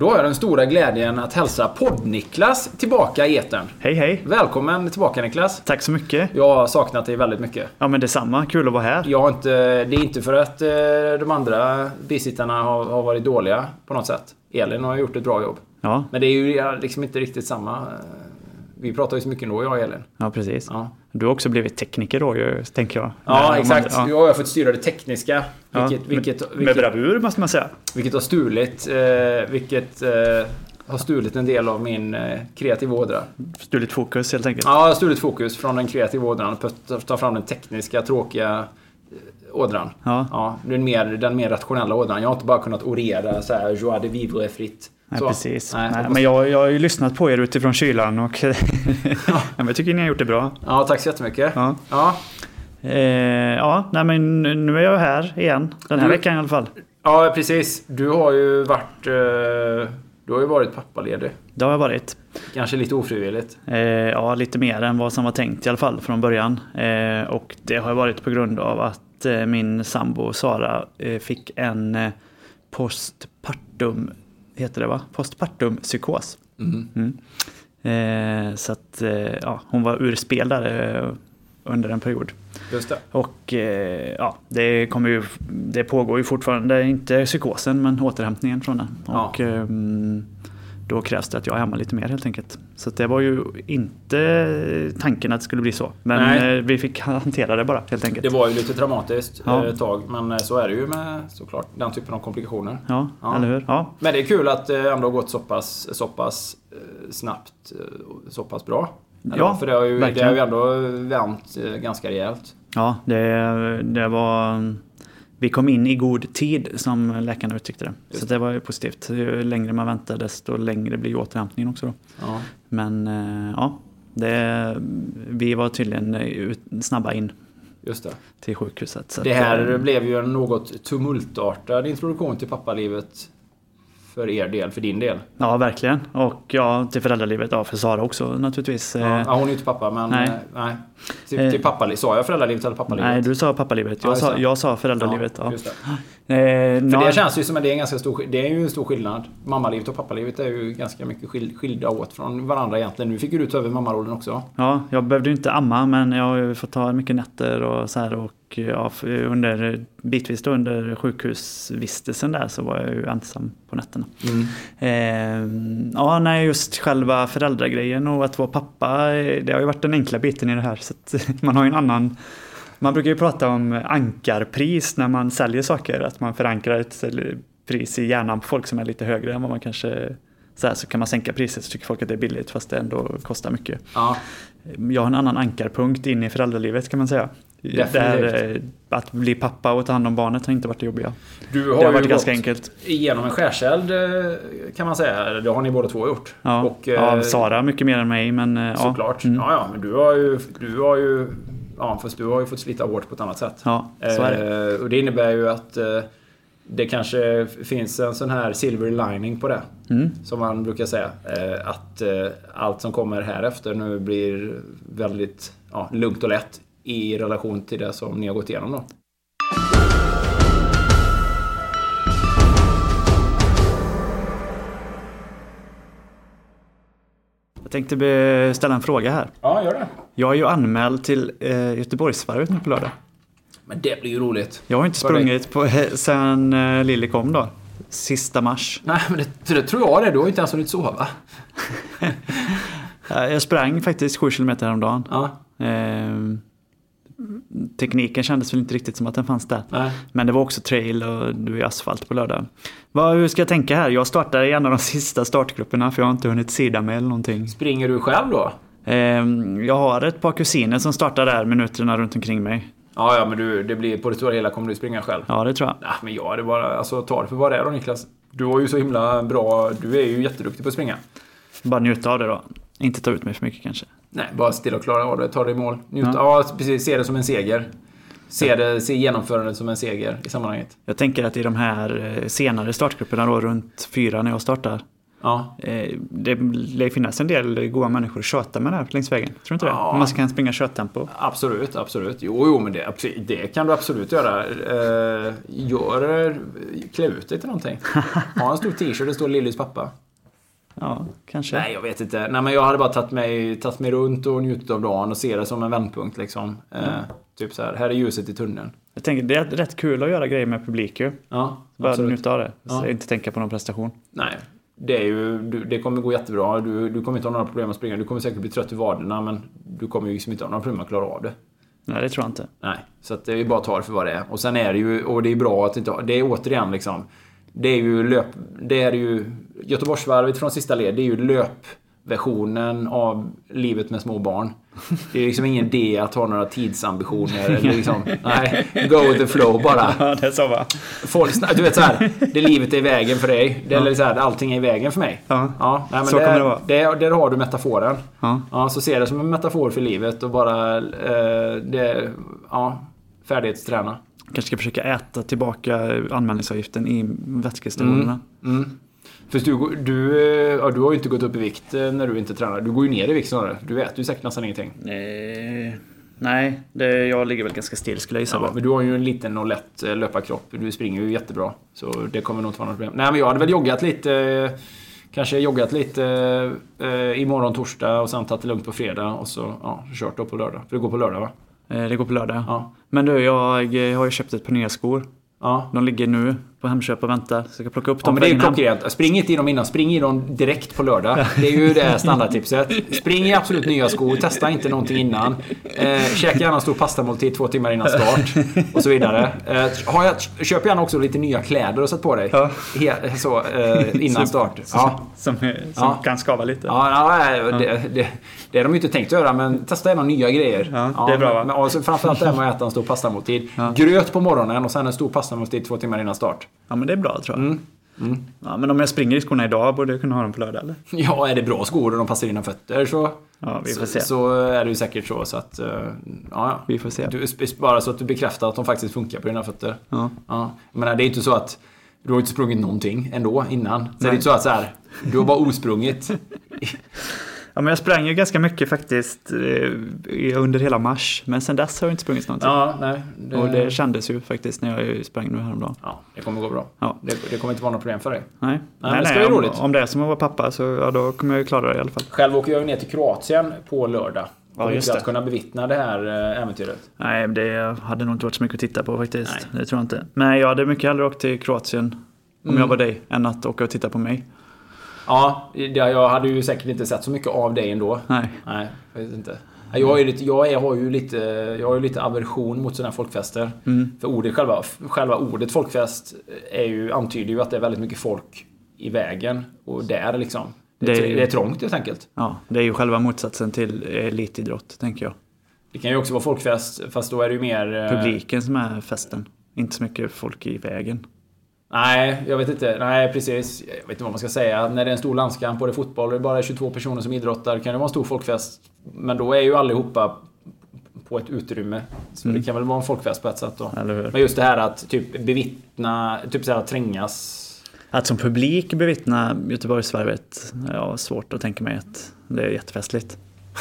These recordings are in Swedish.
Då har jag den stora glädjen att hälsa podd-Niklas tillbaka i etern. Hej hej. Välkommen tillbaka Niklas. Tack så mycket. Jag har saknat dig väldigt mycket. Ja men detsamma, kul att vara här. Det är inte för att de andra bisittarna har varit dåliga på något sätt. Elin har gjort ett bra jobb. Ja. Men det är ju liksom inte riktigt samma. Vi pratar ju så mycket ändå, jag och Elin. Ja precis. Ja. Du har också blivit tekniker då, tänker jag. Ja, exakt. Jag har fått styra det tekniska. Med bravur måste man säga. Vilket har stulit en del av min kreativa ådra. Stulit fokus helt enkelt. Ja, jag har stulit fokus från den kreativa ådran. Ta fram den tekniska, tråkiga ådran. Ja, den mer rationella ådran. Jag har inte bara kunnat orera så här, joie de vivre fritt. Nej, precis. Nej, men jag har ju lyssnat på er utifrån kylan och men jag tycker ni har gjort det bra. Ja, tack så jättemycket. Nej, men nu är jag här igen. Den här veckan i alla fall. Ja, precis. Du har ju varit pappaledig. Det har jag varit. Kanske lite ofrivilligt. Ja, lite mer än vad som var tänkt i alla fall från början. Och det har varit på grund av att min sambo Sara fick en postpartum, heter det va? Postpartum-psykos. Så att hon var ur spel där under en period. Just det. Och det pågår ju fortfarande, inte psykosen men återhämtningen från den. Ja. Och då krävs det att jag är hemma lite mer helt enkelt. Så det var ju inte tanken att det skulle bli så. Men vi fick hantera det bara helt enkelt. Det var ju lite dramatiskt ett tag. Men så är det ju med såklart den typen av komplikationer. Ja. Eller hur? Ja. Men det är kul att det ändå har gått så pass snabbt, så pass bra. Ja, för det har ju ändå vänt ganska rejält. Ja, det var... Vi kom in i god tid som läkarna uttryckte det. Så det var ju positivt. Ju längre man väntar desto längre blir återhämtningen också då. Ja. Men vi var tydligen snabba in. Just det. Till sjukhuset. Så det här blev ju en något tumultartad introduktion till pappalivet för er del, för din del. Ja, verkligen. Och till föräldralivet, för Sara också naturligtvis. Ja, hon är ju inte pappa, men nej. Till pappalivet. Sa jag föräldralivet eller pappalivet? Nej, du sa pappalivet. Jag sa föräldralivet. Ja. Just det. För det känns ju som att det är en ganska stor, det är ju en stor skillnad. Mammalivet och pappalivet är ju ganska mycket skilda åt från varandra egentligen. Nu fick ju du ta över mammarollen också. Ja, jag behövde ju inte amma, men jag har ju fått ta mycket nätter och så här. Och bitvis under sjukhusvistelsen där så var jag ju ensam på nätterna. Just själva föräldragrejen och att vara pappa, det har ju varit den enkla biten i det här. Så att man har ju en annan... Man brukar ju prata om ankarpris när man säljer saker, att man förankrar ett pris i hjärnan på folk som är lite högre än vad man kanske... Så kan man sänka priset så tycker folk att det är billigt fast det ändå kostar mycket. Ja. Jag har en annan ankarpunkt in i föräldralivet kan man säga. Där, att bli pappa och ta hand om barnet har inte varit det jobbiga. Det har varit ganska enkelt. Genom en skärseld kan man säga. Det har ni båda två gjort. Ja, och, Sara mycket mer än mig. Men, såklart. Men du har ju fått slita hårt på ett annat sätt. Ja, så är det. Och det innebär ju att det kanske finns en sån här silver lining på det. Som man brukar säga. Att allt som kommer här efter nu blir väldigt lugnt och lätt i relation till det som ni har gått igenom då. Jag tänkte ställa en fråga här. Ja, gör det. Jag är ju anmäld till Göteborgsvarvet nu på lördag. Men det blir ju roligt. Jag har inte sprungit sen Lille kom då. Sista mars. Nej, men det tror jag det. Du har ju inte ens hunnit sova. Jag sprang faktiskt 7 kilometer om dagen. Ja. Tekniken kändes väl inte riktigt som att den fanns där. Nej. Men det var också trail och du är asfalt på lördag. Hur ska jag tänka här? Jag startar i en av de sista startgrupperna för jag har inte hunnit sida med eller någonting. Springer du själv då? Jag har ett par kusiner som startar där minuterna runt omkring mig. Ja, men det blir på det stora hela kommer du springa själv. Ja, det tror jag. Nej, men det är bara ta det för vad det är då, Niklas. Du var ju så himla bra. Du är ju jätteduktig på att springa. Bara njuta av det då. Inte ta ut mig för mycket kanske. Nej, bara stilla och klara av det. Ta det i mål. Njuta. Ja, precis. Se det som en seger. Se genomförandet som en seger i sammanhanget. Jag tänker att i de här senare startgrupperna då runt 4 när jag startar. Ja. Det lär finnas en del goda människor att köta med det här längs vägen. Tror du inte det? Ja. Om man kan springa köttempo. Absolut. Jo, men det kan du absolut göra. Klä ut dig till någonting. Ha en stor t-shirt, det står Lillys pappa. Ja, kanske. Nej, jag vet inte. Nej, men jag hade bara tagit mig runt och njutit av dagen och se det som en vändpunkt liksom. Typ så här är ljuset i tunneln. Jag tänker, det är rätt kul att göra grejer med publik ju. Ja, bara absolut. njuta av det. Så Ja. inte tänka på någon prestation. Nej, det kommer gå jättebra. Du kommer inte ha några problem att springa. Du kommer säkert bli trött i vaderna, men du kommer ju liksom inte ha några problem att klara av det. Nej, det tror jag inte. Nej, så att det är bara att ta det för vad det är. Och sen är det ju, och det är bra att inte, det är återigen liksom, det är ju Göteborgsvarvet från sista led, det är ju löpversionen av livet med små barn. Det är liksom ingen idé att ha några tidsambitioner eller liksom, nej, go with the flow bara. Ja, det är så va. Du vet så här, det livet är i vägen för dig. Det är så här, allting är i vägen för mig. Ja, nej, men så kommer det vara. Där har du metaforen. Ja. Så ser det som en metafor för livet och bara färdighetsträna. Kanske ska försöka äta tillbaka anmälningsavgiften i vätskestationerna. För du har ju inte gått upp i vikt när du inte tränar. Du går ju ner i vikt snarare. Du äter ju säkert nästan ingenting. Nej, jag ligger väl ganska still skulle jag gissa. Men du har ju en liten och lätt löparkropp. Du springer ju jättebra. Så det kommer nog inte vara något problem. Nej, men jag hade väl joggat lite. Kanske joggat lite imorgon torsdag och sen tagit det lugnt på fredag. Och så kört då på lördag. För det går på lördag, va? Det går på lördag. Ja. Men du, jag har ju köpt ett par nya skor. Ja. De ligger nu på Hemköp och väntar. Så jag ska plocka upp dem. Men det är ju klockrent. Spring inte i dem innan. Spring i dem direkt på lördag. Det är ju det standardtipset. Spring i absolut nya skor. Testa inte någonting innan. Käka gärna en stor pastamåltid 2 timmar innan start. Och så vidare. Köp gärna också lite nya kläder och sätt på dig. Ja. Innan start. Som kan skava lite. Det är de ju inte tänkt att göra. Men testa gärna nya grejer. Ja, det är bra, va? Men framförallt det här med att äta en stor pastamåltid. Gröt på morgonen och sen en stor pastamåltid 2 timmar innan start. Ja, men det är bra tror jag. Ja, men om jag springer i skorna idag borde jag kunna ha dem på lördag, eller? Ja, är det bra skor och de passar dina fötter så, vi får se. Så är det ju säkert så att vi får se. Bara så att du bekräftar att de faktiskt funkar på dina fötter. Men det är inte så att du har inte sprungit någonting ändå innan. Så det är inte så att du har bara osprungit. Ja, men jag sprang ju ganska mycket faktiskt under hela mars. Men sen dess har jag inte sprungit någonting. Ja, nej. Och det kändes ju faktiskt när jag sprang nu häromdagen. Ja, det kommer gå bra. Ja. Det kommer inte vara något problem för dig. Nej, det ska bli roligt. Om det är som att vara pappa så då kommer jag ju klara det i alla fall. Själv åker jag ner till Kroatien på lördag. Ja, just det. Att kunna bevittna det här äventyret. Nej, det hade nog inte varit så mycket att titta på faktiskt. Nej. Det tror jag inte. Men jag hade mycket hellre åkt till Kroatien om jag var dig än att åka och titta på mig. Ja, jag hade ju säkert inte sett så mycket av dig ändå. Nej, jag vet inte. Jag har ju lite aversion mot sådana här folkfester. För själva ordet folkfest antyder ju att det är väldigt mycket folk i vägen. Och där liksom. Det är trångt helt enkelt. Ja, det är ju själva motsatsen till elitidrott, tänker jag. Det kan ju också vara folkfest, fast då är det ju mer... Publiken som är festen. Inte så mycket folk i vägen. Nej, jag vet inte. Nej, precis. Jag vet inte vad man ska säga. När det är en stor landskamp och det är fotboll och det är bara 22 personer som idrottar kan det vara en stor folkfest. Men då är ju allihopa på ett utrymme. Så det kan väl vara en folkfest på ett sätt då. Men just det här att typ bevittna, typ så här att trängas. Att som publik bevittna Göteborgsvarvet, svårt att tänka mig att det är jättefestligt.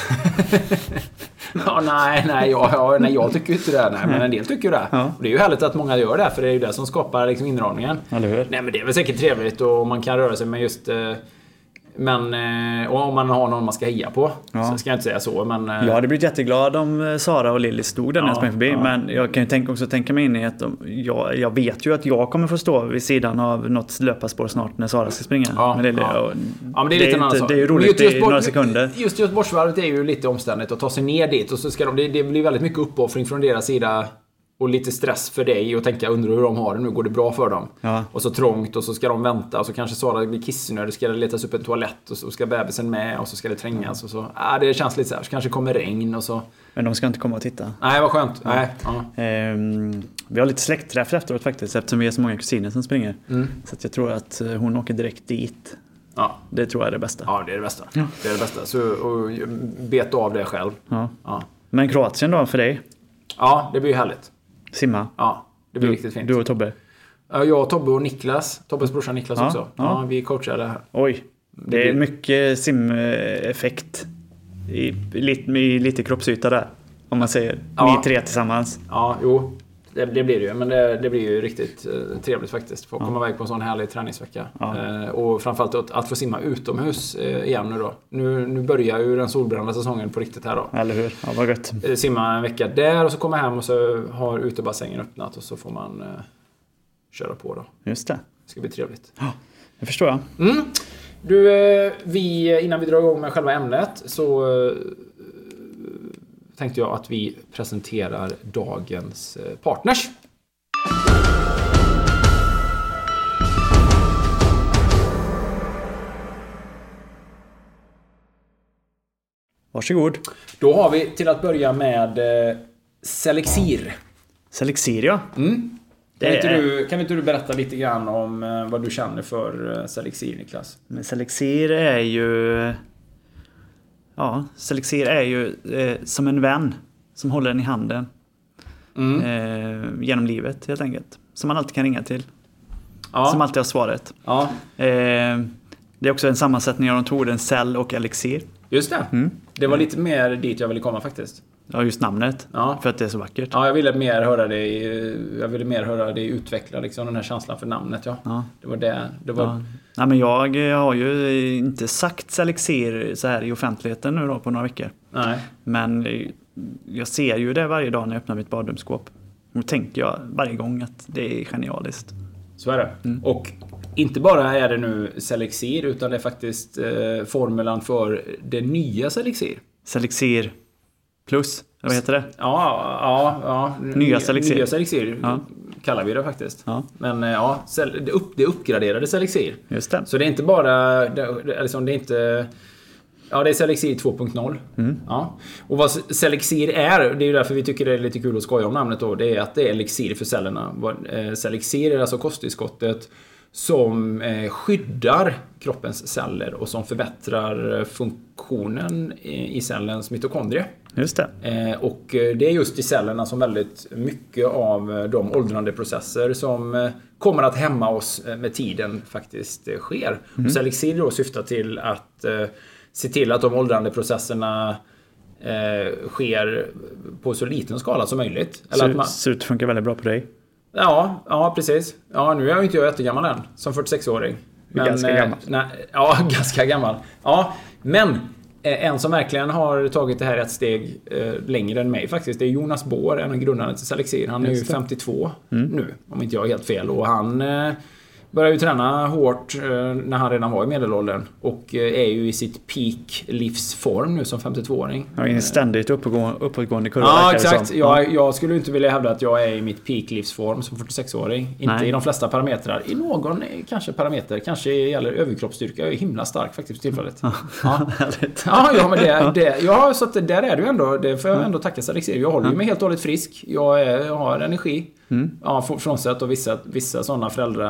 Jag tycker inte det. Nej, men en del tycker det. Ja. Och det är ju härligt att många gör det, för det är ju det som skapar liksom inramningen. Eller hur? Nej, men det är väl säkert trevligt och man kan röra sig med just... Men om man har någon man ska heja på, så ska jag inte säga så, men... Jag hade blivit jätteglad om Sara och Lilly stod där när jag sprang förbi, men jag kan ju också tänka mig in i att jag vet ju att jag kommer få stå vid sidan av något löparspår snart när Sara ska springa. Men det är ju roligt i några sekunder. Just Göteborgsvarvet är ju lite omständigt att ta sig ner dit, och så ska det blir väldigt mycket uppoffring från deras sida. Och lite stress för dig och tänka, undrar hur de har det nu, går det bra för dem? Ja. Och så trångt, och så ska de vänta, och så kanske Sara blir kissnödig, ska det letas upp en toalett, och så ska bebisen med, och så ska det trängas, och så. Det känns lite så här, så kanske kommer regn och så. Men de ska inte komma och titta. Nej, vad skönt. Ja. Vi har lite släktträff efteråt faktiskt, eftersom vi är så många kusiner som springer. Så att jag tror att hon åker direkt dit. Ja. Det tror jag är det bästa. Ja, det är det bästa. Ja. Det är det bästa. Så och beta av det själv. Ja. Men Kroatien då för dig? Ja, det blir ju härligt. Simma? Ja, det blir riktigt fint. Du och Tobbe? Jag, Tobbe och Niklas. Tobbes brorsa Niklas också. Ja, vi coachade här. Oj, Det är mycket simeffekt i lite kroppsyta där. Om man säger ni 3 tillsammans. Ja, jo. Det blir det ju, men det blir ju riktigt trevligt faktiskt. Få komma iväg på en sån härlig träningsvecka. Och framförallt att få simma utomhus igen nu då. Nu börjar ju den solbrända säsongen på riktigt här då. Eller hur? Ja, vad gött. Simma en vecka där och så komma hem och så har utebassängen öppnat och så får man köra på då. Just det. Det ska bli trevligt. Ja, det förstår jag. Du, innan vi drar igång med själva ämnet så tänkte jag att vi presenterar dagens partners. Varsågod. Då har vi till att börja med Selexir. Selexir, ja. Kan inte du berätta lite grann om vad du känner för Selexir, Niklas? Men Selexir är ju... Ja, Selexir är ju som en vän som håller en i handen genom livet helt enkelt. Som man alltid kan ringa till. Ja. Som alltid har svaret. Ja. Det är också en sammansättning av de två orden cell och elixir. Just det. Det var lite mer dit jag ville komma faktiskt. Ja, just namnet. Ja. För att det är så vackert. Ja, jag ville mer höra det utveckla liksom, den här känslan för namnet. Ja. Det var det. Ja. Nej, men jag har ju inte sagt Selexir så här i offentligheten nu då på några veckor. Nej. Men jag ser ju det varje dag när jag öppnar mitt badrumsskåp. Och tänker jag varje gång att det är genialiskt. Så är det. Och inte bara är det nu Selexir utan det är faktiskt formulan för det nya Selexir. Selexir Plus, vad heter det? Ja. Nya Selexir. Nya Selexir kallar vi det faktiskt. Ja. Men det uppgraderade Selexir. Just det. Så det är inte bara... det är inte... Ja, det är Selexir 2.0. Ja. Och vad Selexir är, det är ju därför vi tycker det är lite kul att skoja om namnet då, det är att det är elixir för cellerna. Selexir är alltså kosttillskottet som skyddar kroppens celler och som förbättrar funktionen i cellens mitokondrie. Just det. Och det är just i cellerna som väldigt mycket av de åldrande processer som kommer att hämma oss med tiden faktiskt sker. Och Selexir då syftar till att se till att de åldrande processerna sker på så liten skala som möjligt. Så det funkar väldigt bra på dig. Ja, precis. Ja, nu är jag inte jättegammal än, som 46-åring. Men, ganska gammal. Ganska gammal. Ja, men en som verkligen har tagit det här ett steg längre än mig faktiskt, det är Jonas Bohr, en av grundarna till Selexir. Han är ju 52 nu, om inte jag är helt fel. Och han började ju träna hårt när han redan var i medelåldern och är ju i sitt peak livsform nu som 52-åring. Ja, en ständigt uppåtgående kurva. Ja, exakt. Jag skulle inte vilja hävda att jag är i mitt peak livsform som 46-åring. Inte i de flesta parametrar. I någon kanske parameter. Kanske gäller överkroppsstyrka. Jag är himla stark faktiskt för tillfället. Men så att där är det ju ändå. Det får jag ändå tacka Selexir. Jag håller mig helt och hållet frisk. Jag har energi. Frånsett och vissa sådana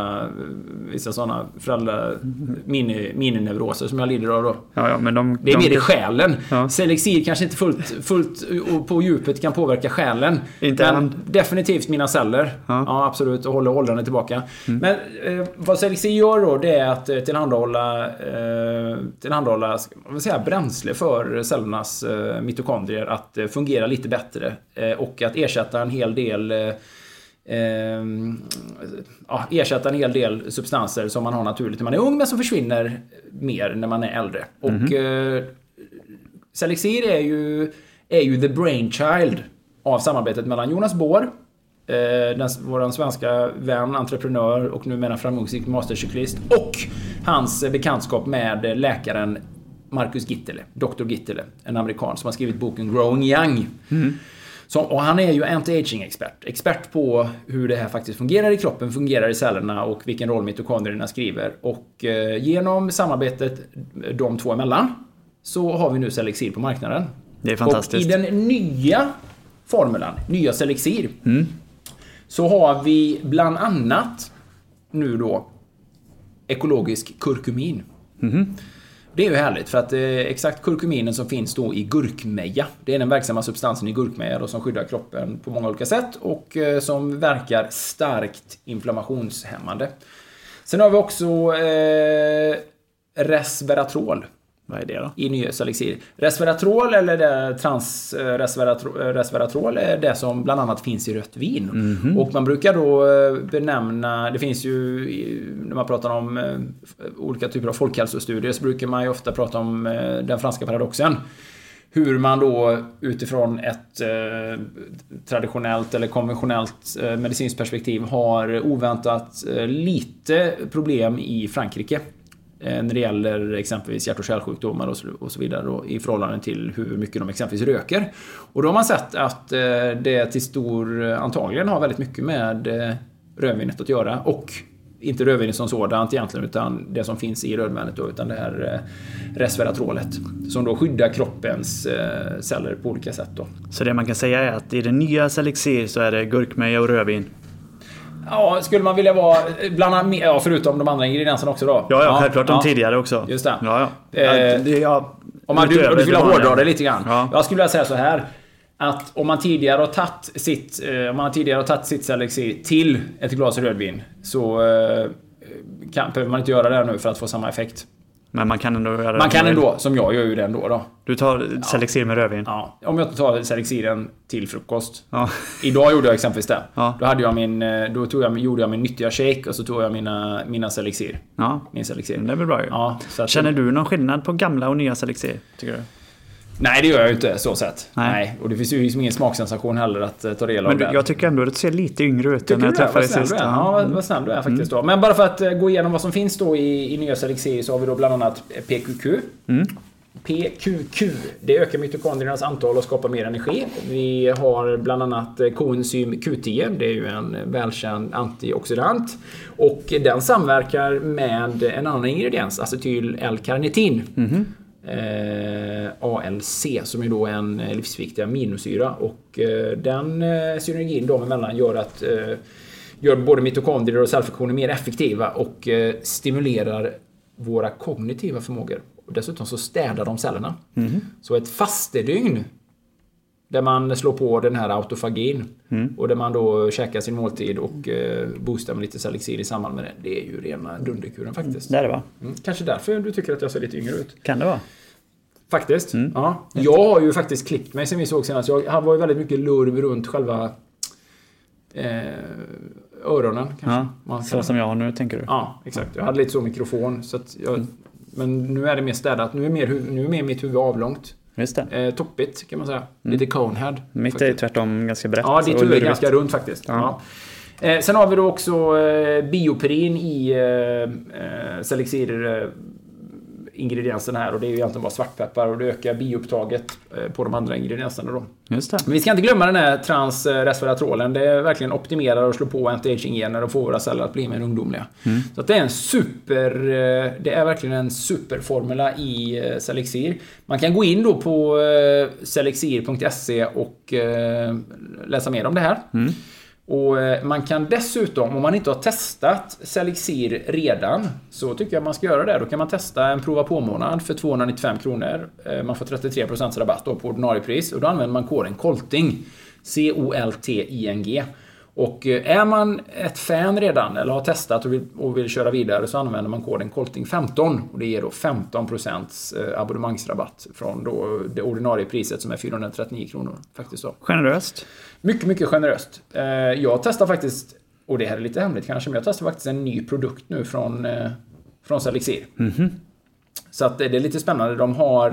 föräldrar minineuroser som jag lider av då. Men det är mer i själen. Selexir kanske inte fullt på djupet kan påverka själen. Men definitivt mina celler. Ja, absolut. Och håller åldrandet tillbaka. Men vad Selexir gör då, det är att tillhandahålla bränsle för cellernas mitokondrier att fungera lite bättre. Och att ersätta en hel del substanser som man har naturligt när man är ung men som försvinner mer när man är äldre. Och Selexir är ju the brainchild av samarbetet mellan Jonas Bohr, vår svenska vän, entreprenör och numera framgångsrik mastercyklist, och hans bekantskap med läkaren Marcus Gittele, Dr. Gittele, en amerikan som har skrivit boken Growing Young. Och han är ju anti-aging-expert. Expert på hur det här faktiskt fungerar i kroppen, fungerar i cellerna och vilken roll mitokondrierna skriver. Och genom samarbetet de två emellan så har vi nu Selexir på marknaden. Det är fantastiskt. Och i den nya formulan, nya Selexir, så har vi bland annat nu då ekologisk kurkumin. Det är ju härligt för att exakt kurkuminen som finns då i gurkmeja, det är den verksamma substansen i gurkmeja då, som skyddar kroppen på många olika sätt och som verkar starkt inflammationshämmande. Sen har vi också resveratrol. Vad är det då? I nya Selexir. Resveratrol eller resveratrol är det som bland annat finns i rött vin. Och man brukar då benämna, det finns ju när man pratar om olika typer av folkhälsostudier så brukar man ju ofta prata om den franska paradoxen. Hur man då utifrån ett traditionellt eller konventionellt medicinskt perspektiv har oväntat lite problem i Frankrike. När det gäller exempelvis hjärt- och kärlsjukdomar och så vidare då, i förhållande till hur mycket de exempelvis röker. Och då har man sett att det till stor antagligen har väldigt mycket med rödvinet att göra. Och inte rödvinet som sådant egentligen utan det som finns i rödvinet då, utan det här resveratrolet som då skyddar kroppens celler på olika sätt då. Så det man kan säga är att i det nya Selexir så är det gurkmeja och rödvin. Ja, skulle man vilja vara förutom de andra ingredienserna också då. Ja, självklart de tidigare också. Just det. Om du vill hårdra det lite grann. Ja. Jag skulle vilja säga så här att om man tidigare har tagit sitt Selexir till ett glas rödvin så behöver man inte göra det nu för att få samma effekt. Men man kan ändå göra det. Man kan ändå, som jag gör ju det ändå då. Du tar Selexir med rödvin? Ja, om jag tar Selexiren till frukost. Ja. Idag gjorde jag exempelvis det. Ja. Då gjorde jag min nyttiga shake och så tog jag mina Selexir. Ja. Min Selexir. Det blir bra ju. Ja, så att känner du någon skillnad på gamla och nya Selexir, tycker du? Nej, det gör jag ju inte så sett. Nej. Och det finns ju ingen smaksensation heller att ta del av. Men jag tycker ändå att du ser lite yngre ut än när jag träffade dig sist. Ja, vad snäll du är faktiskt då. Men bara för att gå igenom vad som finns då i nya Selexir så har vi då bland annat PQQ. PQQ, det ökar mitokondriernas antal och skapar mer energi. Vi har bland annat koenzym Q10, det är ju en välkänd antioxidant. Och den samverkar med en annan ingrediens, acetyl L-karnitin. ALC, som är då en livsviktig aminosyra. Och den synergin de emellan gör både mitokondrier och cellfunktioner mer effektiva och stimulerar våra kognitiva förmågor. Och dessutom så städar de cellerna. Så ett fastedygn där man slår på den här autofagin och där man då käkar sin måltid och boostar med lite Selexir i samband med det är ju rena dunderkuren faktiskt. Det är det, va? Kanske därför du tycker att jag ser lite yngre ut. Kan det vara? Faktiskt. Ja. Jag har ju faktiskt klippt mig sen vi såg senast. Jag var ju väldigt mycket lurv runt själva öronen. Kanske. Ja, så som jag har nu, tänker du? Ja, exakt. Jag hade lite så mikrofon. Så att men nu är det mer städat. Nu är mer mitt huvud avlångt. Just det. Toppigt kan man säga. Lite conehead. Mitt är tvärtom ganska brett. Ja, ditt huvud är ganska runt faktiskt. Ja. Sen har vi då också bioperin i Selexir ingredienserna här och det är ju egentligen bara svartpeppar och det ökar bioupptaget på de andra ingredienserna då. Just det. Men vi ska inte glömma den här transresveratrolen. Det är verkligen optimerar och slår på anti-aging-gener och får våra celler att bli mer ungdomliga. Så att det är verkligen en superformula i Selexir. Man kan gå in då på selexir.se och läsa mer om det här. Och man kan dessutom, om man inte har testat Selexir redan, så tycker jag man ska göra det. Då kan man testa en prova på månad för 295 kronor. Man får 33% rabatt då på ordinarie pris. Och då använder man koden KOLTING. COLTING. Och är man ett fan redan eller har testat och vill köra vidare så använder man koden KOLTING15. Och det ger då 15% abonnemangsrabatt från då det ordinarie priset som är 439 kronor. Faktiskt så. Generöst. Mycket, mycket generöst. Jag testar faktiskt, och det här är lite hemligt kanske, men jag testar faktiskt en ny produkt nu från Selexir. Så att det är lite spännande. De har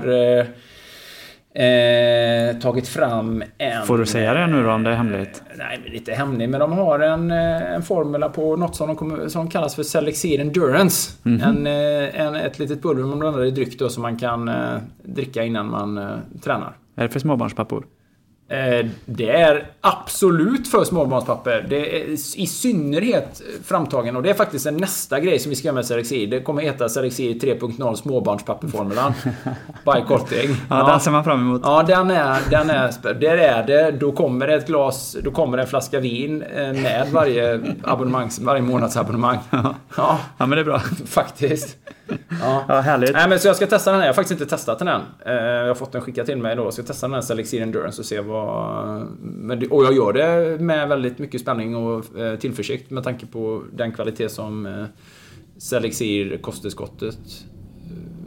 tagit fram en... Får du säga det nu då om det är hemligt? Nej, men lite hemligt. Men de har en formula på något som kallas för Selexir Endurance. Ett litet pulver man blandar i dryck då, som man kan dricka innan man tränar. Är det för småbarnspappor? Det är absolut för småbarnspapper. Det är i synnerhet framtagen. Och det är faktiskt en nästa grej som vi ska göra med Selexir. Det kommer heta Selexir 3.0 småbarnspapperformulan. By KOLTING. Ja, den ser man fram emot. Ja, den är där är det. Då kommer det ett glas, då kommer det en flaska vin med varje månadsabonnemang. Ja, men det är bra. Faktiskt. Ja, härligt. Nej, men så jag ska testa den här. Jag har faktiskt inte testat den än. Jag har fått den skickad till mig då. Jag ska testa den här Selexir Endurance och se och jag gör det med väldigt mycket spänning och tillförsikt med tanke på den kvalitet som Selexir kosttillskottet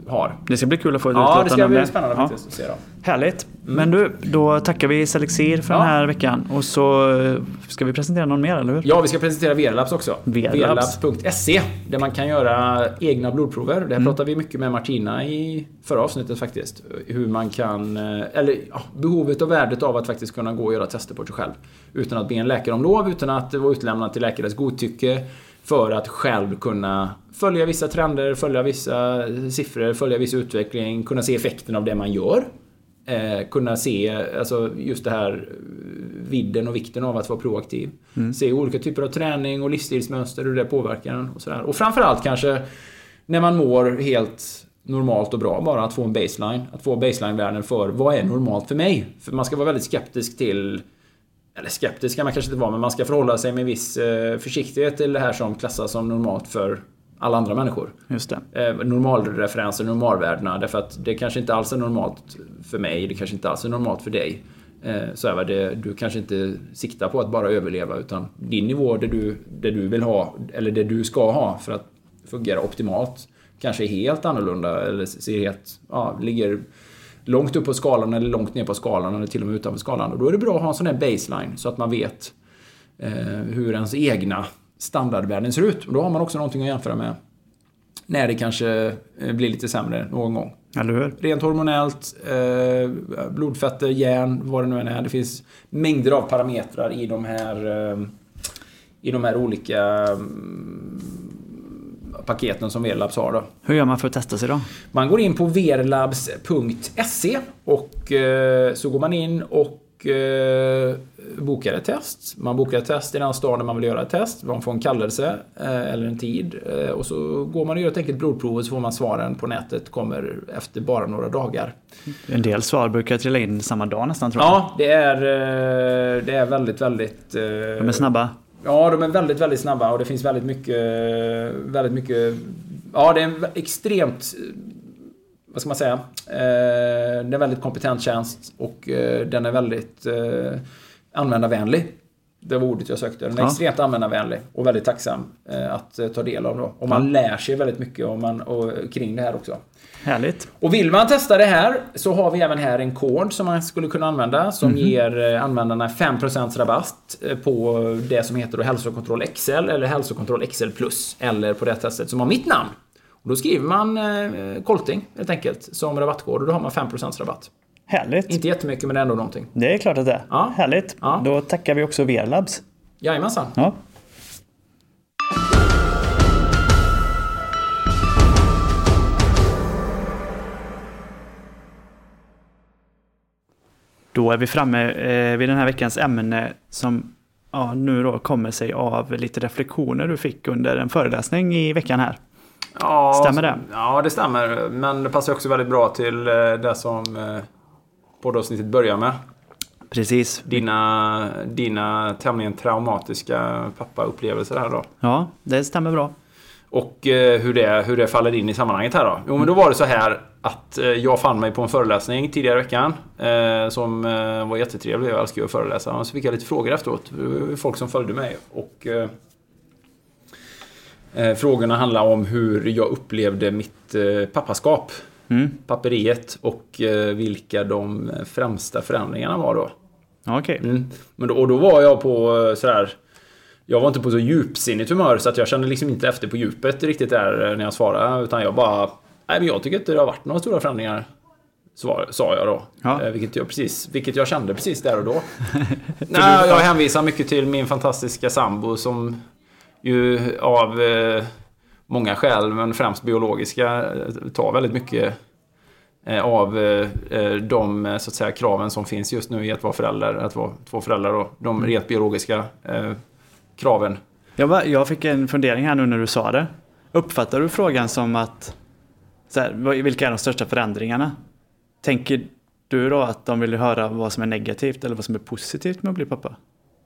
har. Det ska bli kul att få ett utlåtande. Ja, det ska bli spännande faktiskt att se då. Härligt. Men du, då tackar vi Selexir för den här veckan. Och så ska vi presentera någon mer, eller hur? Ja, vi ska presentera Verlabs också. Verlabs.se, där man kan göra egna blodprover. Det här pratar vi mycket med Martina i förra avsnittet faktiskt. Hur man kan, behovet och värdet av att faktiskt kunna gå och göra tester på sig själv. Utan att be en läkare om lov, utan att vara utlämnad till läkares godtycke. För att själv kunna följa vissa trender, följa vissa siffror, följa viss utveckling, kunna se effekten av det man gör. Kunna se alltså just det här vidden och vikten av att vara proaktiv. Se olika typer av träning och livsstilsmönster, hur det påverkar en och sådär. Och framförallt kanske när man mår helt normalt och bra, bara att få en baseline. Att få baseline-värden för vad är normalt för mig. För man ska vara väldigt skeptisk till, eller skeptisk kan man kanske inte vara, men man ska förhålla sig med viss försiktighet till det här som klassas som normalt för alla andra människor. Just det. Normalreferenser, normalvärdena, därför att det kanske inte alls är normalt för mig, det kanske inte alls är normalt för dig. Så är det, du kanske inte siktar på att bara överleva, utan din nivå, det du vill ha, eller det du ska ha för att fungera optimalt, kanske är helt annorlunda, eller ser helt, ligger långt upp på skalan eller långt ner på skalan eller till och med utanför skalan. Och då är det bra att ha en sån här baseline så att man vet hur ens egna standardvärden ser ut. Och då har man också någonting att jämföra med när det kanske blir lite sämre någon gång. Eller hur? Rent hormonellt, blodfetter, järn, vad det nu än är. Det finns mängder av parametrar i de här olika paketen som Verlabs har då. Hur gör man för att testa sig då? Man går in på verlabs.se och så går man in och bokar ett test. Man bokar ett test i den stad där man vill göra ett test. Man får en kallelse eller en tid och så går man och gör ett enkelt blodprov och så får man svaren på nätet, kommer efter bara några dagar. En del svar brukar trilla in samma dag nästan, tror jag. Ja, det är väldigt, väldigt... De är snabba. Ja, de är väldigt, väldigt snabba och det finns väldigt mycket... Ja, det är en extremt... Vad ska man säga? Det är en väldigt kompetent tjänst och den är väldigt användarvänlig. Det var ordet jag sökte. Den är extremt användarvänlig och väldigt tacksam att ta del av då. Och man lär sig väldigt mycket kring det här också. Härligt. Och vill man testa det här så har vi även här en kod som man skulle kunna använda som ger användarna 5% rabatt på det som heter då hälsokontroll XL eller hälsokontroll XL Plus eller på det testet som har mitt namn. Och då skriver man Colting helt enkelt som rabattkod och då har man 5% rabatt. Härligt. Inte jättemycket men ändå någonting. Det är klart att det är. Ja. Härligt. Ja. Då tackar vi också Verlabs. Jajamensan. Ja. Då är vi framme vid den här veckans ämne som nu då kommer sig av lite reflektioner du fick under en föreläsning i veckan här. Ja, stämmer det? Ja, det stämmer. Men det passar också väldigt bra till det som poddavsnittet börjar med. Precis. Dina tämligen traumatiska pappaupplevelser här då. Ja, det stämmer bra. Och hur det faller in i sammanhanget här då. Jo, men då var det så här att jag fann mig på en föreläsning tidigare i veckan som var jättetrevlig. Jag älskar att föreläsa. Och så fick jag lite frågor efteråt. Folk som följde mig. Och frågorna handlar om hur jag upplevde mitt pappaskap. Papperiet och vilka de främsta förändringarna var då. Okej. Men då var jag på sådär... Jag var inte på så djupsinnigt humör så att jag kände liksom inte efter på djupet riktigt där när jag svarade. Utan jag bara... Nej, men jag tycker inte det har varit några stora förändringar. Sa jag då. Ja. Vilket jag kände precis där och då. Nej, jag hänvisar mycket till min fantastiska sambo som ju av många skäl, men främst biologiska, tar väldigt mycket av de så att säga kraven som finns just nu i att vara förälder, att vara två föräldrar och de rent biologiska kraven. Jag fick en fundering här nu när du sa det. Uppfattar du frågan som att så här, vilka är de största förändringarna? Tänker du då att de vill höra vad som är negativt eller vad som är positivt med att bli pappa?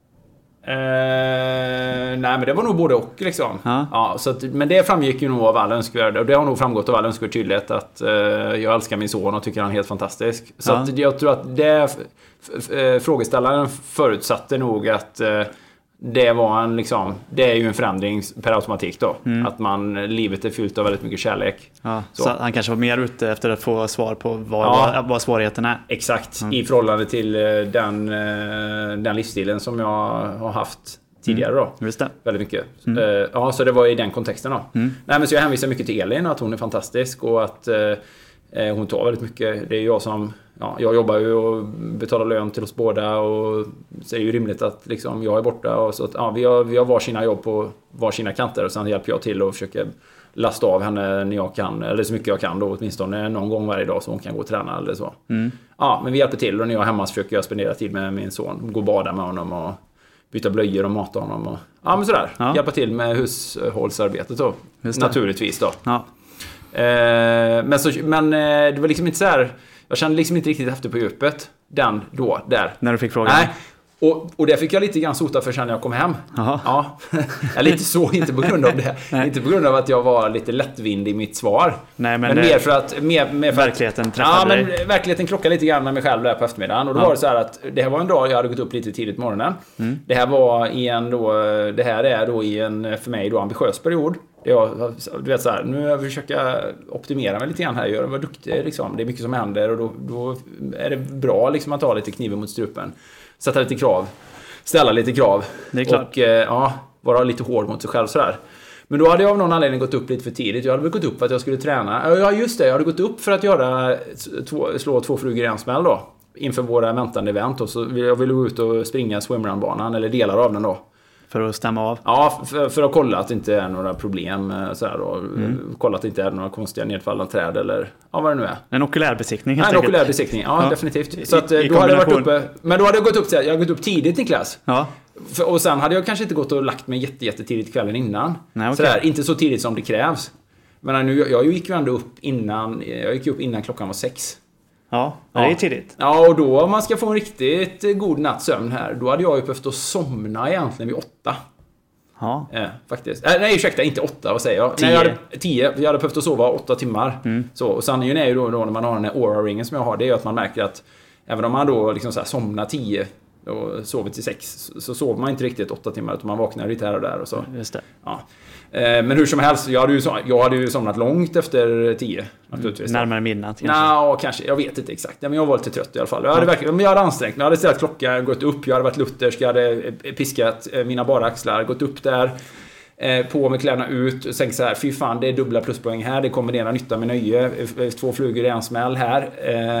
Nej, men det var nog både och liksom. Ja, så att, men det framgick ju nog av all önskvärd, och det har nog framgått av all önskvärd tydlighet att jag älskar min son och tycker han är helt fantastisk. Så att jag tror att det frågeställaren förutsatte nog att det var en liksom, det är ju en förändring per automatik då. Att livet är fyllt av väldigt mycket kärlek. Ja, så han kanske var mer ute efter att få svar på vad svårigheten är. Exakt, i förhållande till den livsstilen som jag har haft tidigare då. Just det. Väldigt mycket. Ja, så det var i den kontexten då. Nej, men så jag hänvisar mycket till Elin, att hon är fantastisk och att hon tar väldigt mycket. Det är jag som... Ja, jag jobbar ju och betalar lön till oss båda och så är det ju rimligt att liksom jag är borta och så att vi har varsina jobb på varsina kanter och sen hjälper jag till och försöker lasta av henne när jag kan, eller så mycket jag kan då, åtminstone någon gång varje dag så hon kan gå och träna eller så. Ja, men vi hjälper till och när jag är hemma så försöker jag spendera tid med min son, gå och bada med honom och byta blöjor och mata honom och men sådär, hjälpa till med hushållsarbetet då, naturligtvis då. Ja. Men det var liksom inte så här. Jag kände liksom inte riktigt efter på djupet där. När du fick frågan? Nej. Och det fick jag lite grann sota för sen när jag kom hem. Aha. Ja. Lite så, inte på grund av det. Inte på grund av att jag var lite lättvind i mitt svar. Nej, men mer för att verkligheten träffade dig. Men verkligheten krockade lite grann med mig själv där på eftermiddagen. Och då var det så här att det här var en dag jag hade gått upp lite tidigt på morgonen. Det här var i en för mig då ambitiös period. Du vet så här, nu försöker jag optimera mig lite grann här, göra mig duktig liksom. Det är mycket som händer och då är det bra liksom att ta lite kniven mot strupen. Sätta lite krav, ställa lite krav. Det är klart. Och vara lite hård mot sig själv sådär. Men då hade jag av någon anledning gått upp lite för tidigt. Jag hade väl gått upp för att jag skulle träna. Ja just det, jag hade gått upp för att slå 2 flugor i en smäll då. Inför våra väntande event. Och så jag ville gå ut och springa swimrunbanan eller delar av den då. För att stämma av? Ja, för att kolla att det inte är några problem sådär då. Kolla att det inte är några konstiga nedfallande träd eller vad det nu är. En okulärbesiktning helt enkelt. En okulärbesiktning, ja definitivt. Så att då hade jag varit uppe. Men då hade jag gått upp, jag hade gått upp tidigt, Niklas. Ja. Och sen hade jag kanske inte gått och lagt mig jättetidigt kvällen innan. Nej, okay. Sådär, inte så tidigt som det krävs. Men nu, jag gick ju ändå upp innan. Jag gick upp innan klockan var 6. Ja, det är tidigt. Ja, och då om man ska få en riktigt god nattsömn här, då hade jag ju behövt att somna egentligen vid 8. Ja. Faktiskt. Nej, ursäkta, inte 8, vad säger jag? 10. Nej, 10. Jag hade behövt att sova 8 timmar. Så, och sanningen är ju då när man har den här Oura-ringen som jag har, det är ju att man märker att även om man då liksom så här somnar 10 och sover till 6, så sover man inte riktigt 8 timmar utan man vaknar lite här och där och så. Just det. Ja. Men hur som helst, jag hade ju somnat långt efter 10 naturligtvis. Närmare midnatt kanske? Kanske, jag vet inte exakt. Men jag var lite trött i alla fall. Jag hade ansträngt mig, jag hade ställt klockan, gått upp, jag hade varit luthersk, jag hade piskat mina bara axlar, gått upp där, på med kläderna ut och tänkt så här, fy fan, det är dubbla pluspoäng här, det kommer ena nytta med nöje, 2 flugor i en smäll här.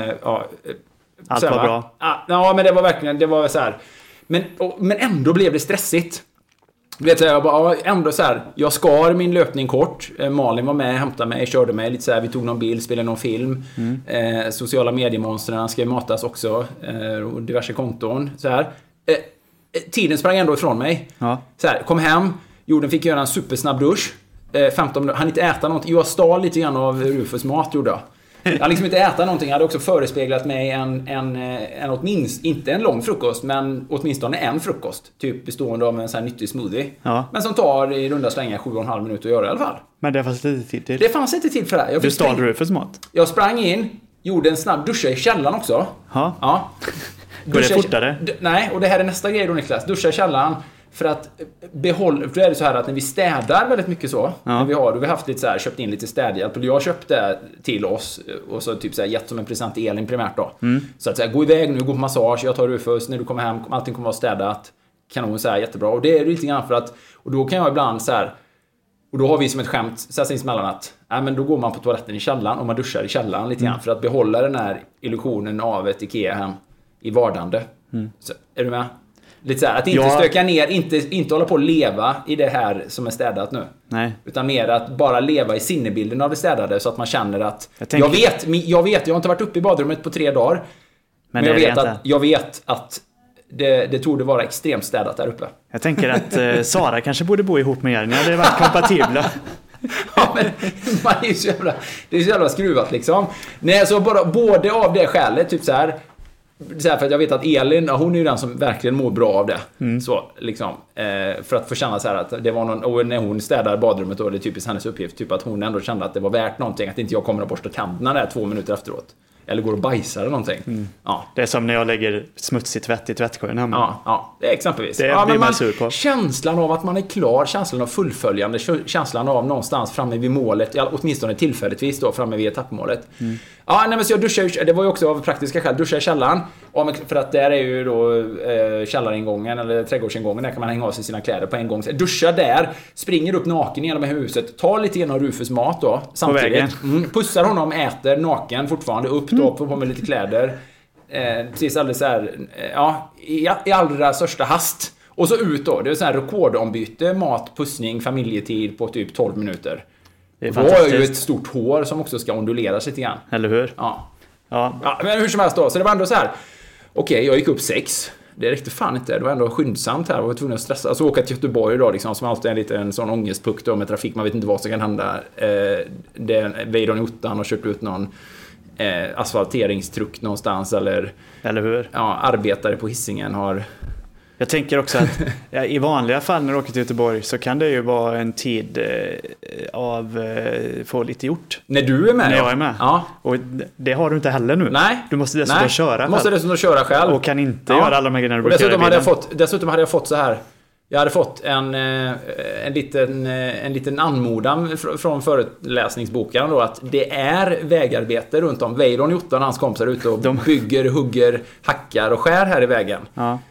Allt var bra. Ja, men det var verkligen, det var så här. Men ändå blev det stressigt. Vet jag bara, ändå så här, jag skar min löpning kort. Malin var med, hämtade mig, körde mig lite så här, vi tog någon bild, spelade någon film. Sociala mediemonstren ska ju matas också, och diverse konton så här. Tiden sprang ändå ifrån mig. Ja. Så här, kom hem, Jorden fick göra en supersnabb dusch. 15 minuter, han inte äta någonting. Jag stal lite grann av Rufus mat, gjorde jag. Jag hade liksom inte äta någonting. Jag hade också förespeglat mig en åtminstone, inte en lång frukost, men åtminstone en frukost. Typ bestående av en sån här nyttig smoothie. Ja. Men som tar i runda slängar 7,5 minuter att göra i alla fall. Men det fanns lite tid till. Det fanns inte tid för det här. Du stal Rufus mat? Jag sprang in, gjorde en snabb duscha i källaren också. Ha. Ja. Går det fortare? Nej, och det här är nästa grej då, Niklas. Duscha i källaren. För att behålla, för det är det så här att när vi städar väldigt mycket så, när vi har haft lite så här, köpt in lite städhjälp, och jag köpte till oss och så typ så här, gett som en present till Elin primärt då. Så att så här, gå iväg nu, gå på massage, jag tar Rufus, när du kommer hem, allting kommer vara städat, kanon, så här, jättebra. Och det är lite grann för att, och då kan jag ibland så här, och då har vi som ett skämt så här sinsemellan att men då går man på toaletten i källaren och man duschar i källaren lite grann för att behålla den här illusionen av ett IKEA-hem i vardande. Så, är du med? Lite så här, att inte stöka ner, inte hålla på att leva i det här som är städat nu. Nej. Utan mer att bara leva i sinnebilden av det städade så att man känner att jag vet, jag har inte varit uppe i badrummet på 3 dagar. Men jag vet att det torde vara extremt städat där uppe. Jag tänker att Sara kanske borde bo ihop med er. Ni hade varit kompatibla. Ja, men man är det är så jävla skruvat liksom. Nej, så både av det skälet, typ så här för att jag vet att Elin, hon är ju den som verkligen mår bra av det. Så liksom, för att få känna så här att det var någon, och när hon städar badrummet då, det är typiskt hennes uppgift, typ att hon ändå kände att det var värt någonting, att inte jag kommer att borsta tänderna där 2 minuter efteråt. Eller går och bajsar eller någonting. Ja. Det är som när jag lägger smutsig tvätt i tvättkorgen hemma. Ja, det är exempelvis. Det blir man sur på. Känslan av att man är klar, känslan av fullföljande, känslan av någonstans framme vid målet, åtminstone tillfälligtvis då, framme vid etappmålet. Ja, nej, men så jag duschar, det var ju också av praktiska skäl, duschar i källaren. För att där är ju då källaringången eller trädgårdsingången, där kan man hänga av sig sina kläder på en gång. Så duschar där, springer upp naken genom huset, tar lite genom Rufus mat då, samtidigt. Pussar honom, äter naken fortfarande, upp då, på med lite kläder. Precis alldeles så här, i allra största hast. Och så ut då, det är så här rekordombyte, mat, pussning, familjetid på typ 12 minuter. Det är ju ett stort hår som också ska onduleras lite grann. Eller hur? Ja, men hur som helst då. Så det var ändå så här. Okej, jag gick upp 6. Det räckte fan inte. Det var ändå skyndsamt här. Jag var tvungen att stressa. Alltså åka till Göteborg då, liksom, som alltid är lite en sån ångestpuck då med trafik. Man vet inte vad som kan hända. Weiron i Ottan har kört ut någon asfalteringstruck någonstans. Eller hur? Ja, arbetare på Hisingen har... Jag tänker också att i vanliga fall när du åker till Göteborg så kan det ju vara en tid av få lite gjort. När du är med? När jag är med. Ja. Och det har du inte heller nu. Nej. Du måste dessutom köra själv. Måste dessutom köra själv. Och kan inte göra alla de här grejerna du brukar göra. Dessutom hade jag fått så här. Jag hade fått en liten anmodan från föreläsningsboken då, att det är vägarbete runt om. Weiron, Jottan och hans kompisar ute och bygger, hugger, hackar och skär här i vägen. Ja.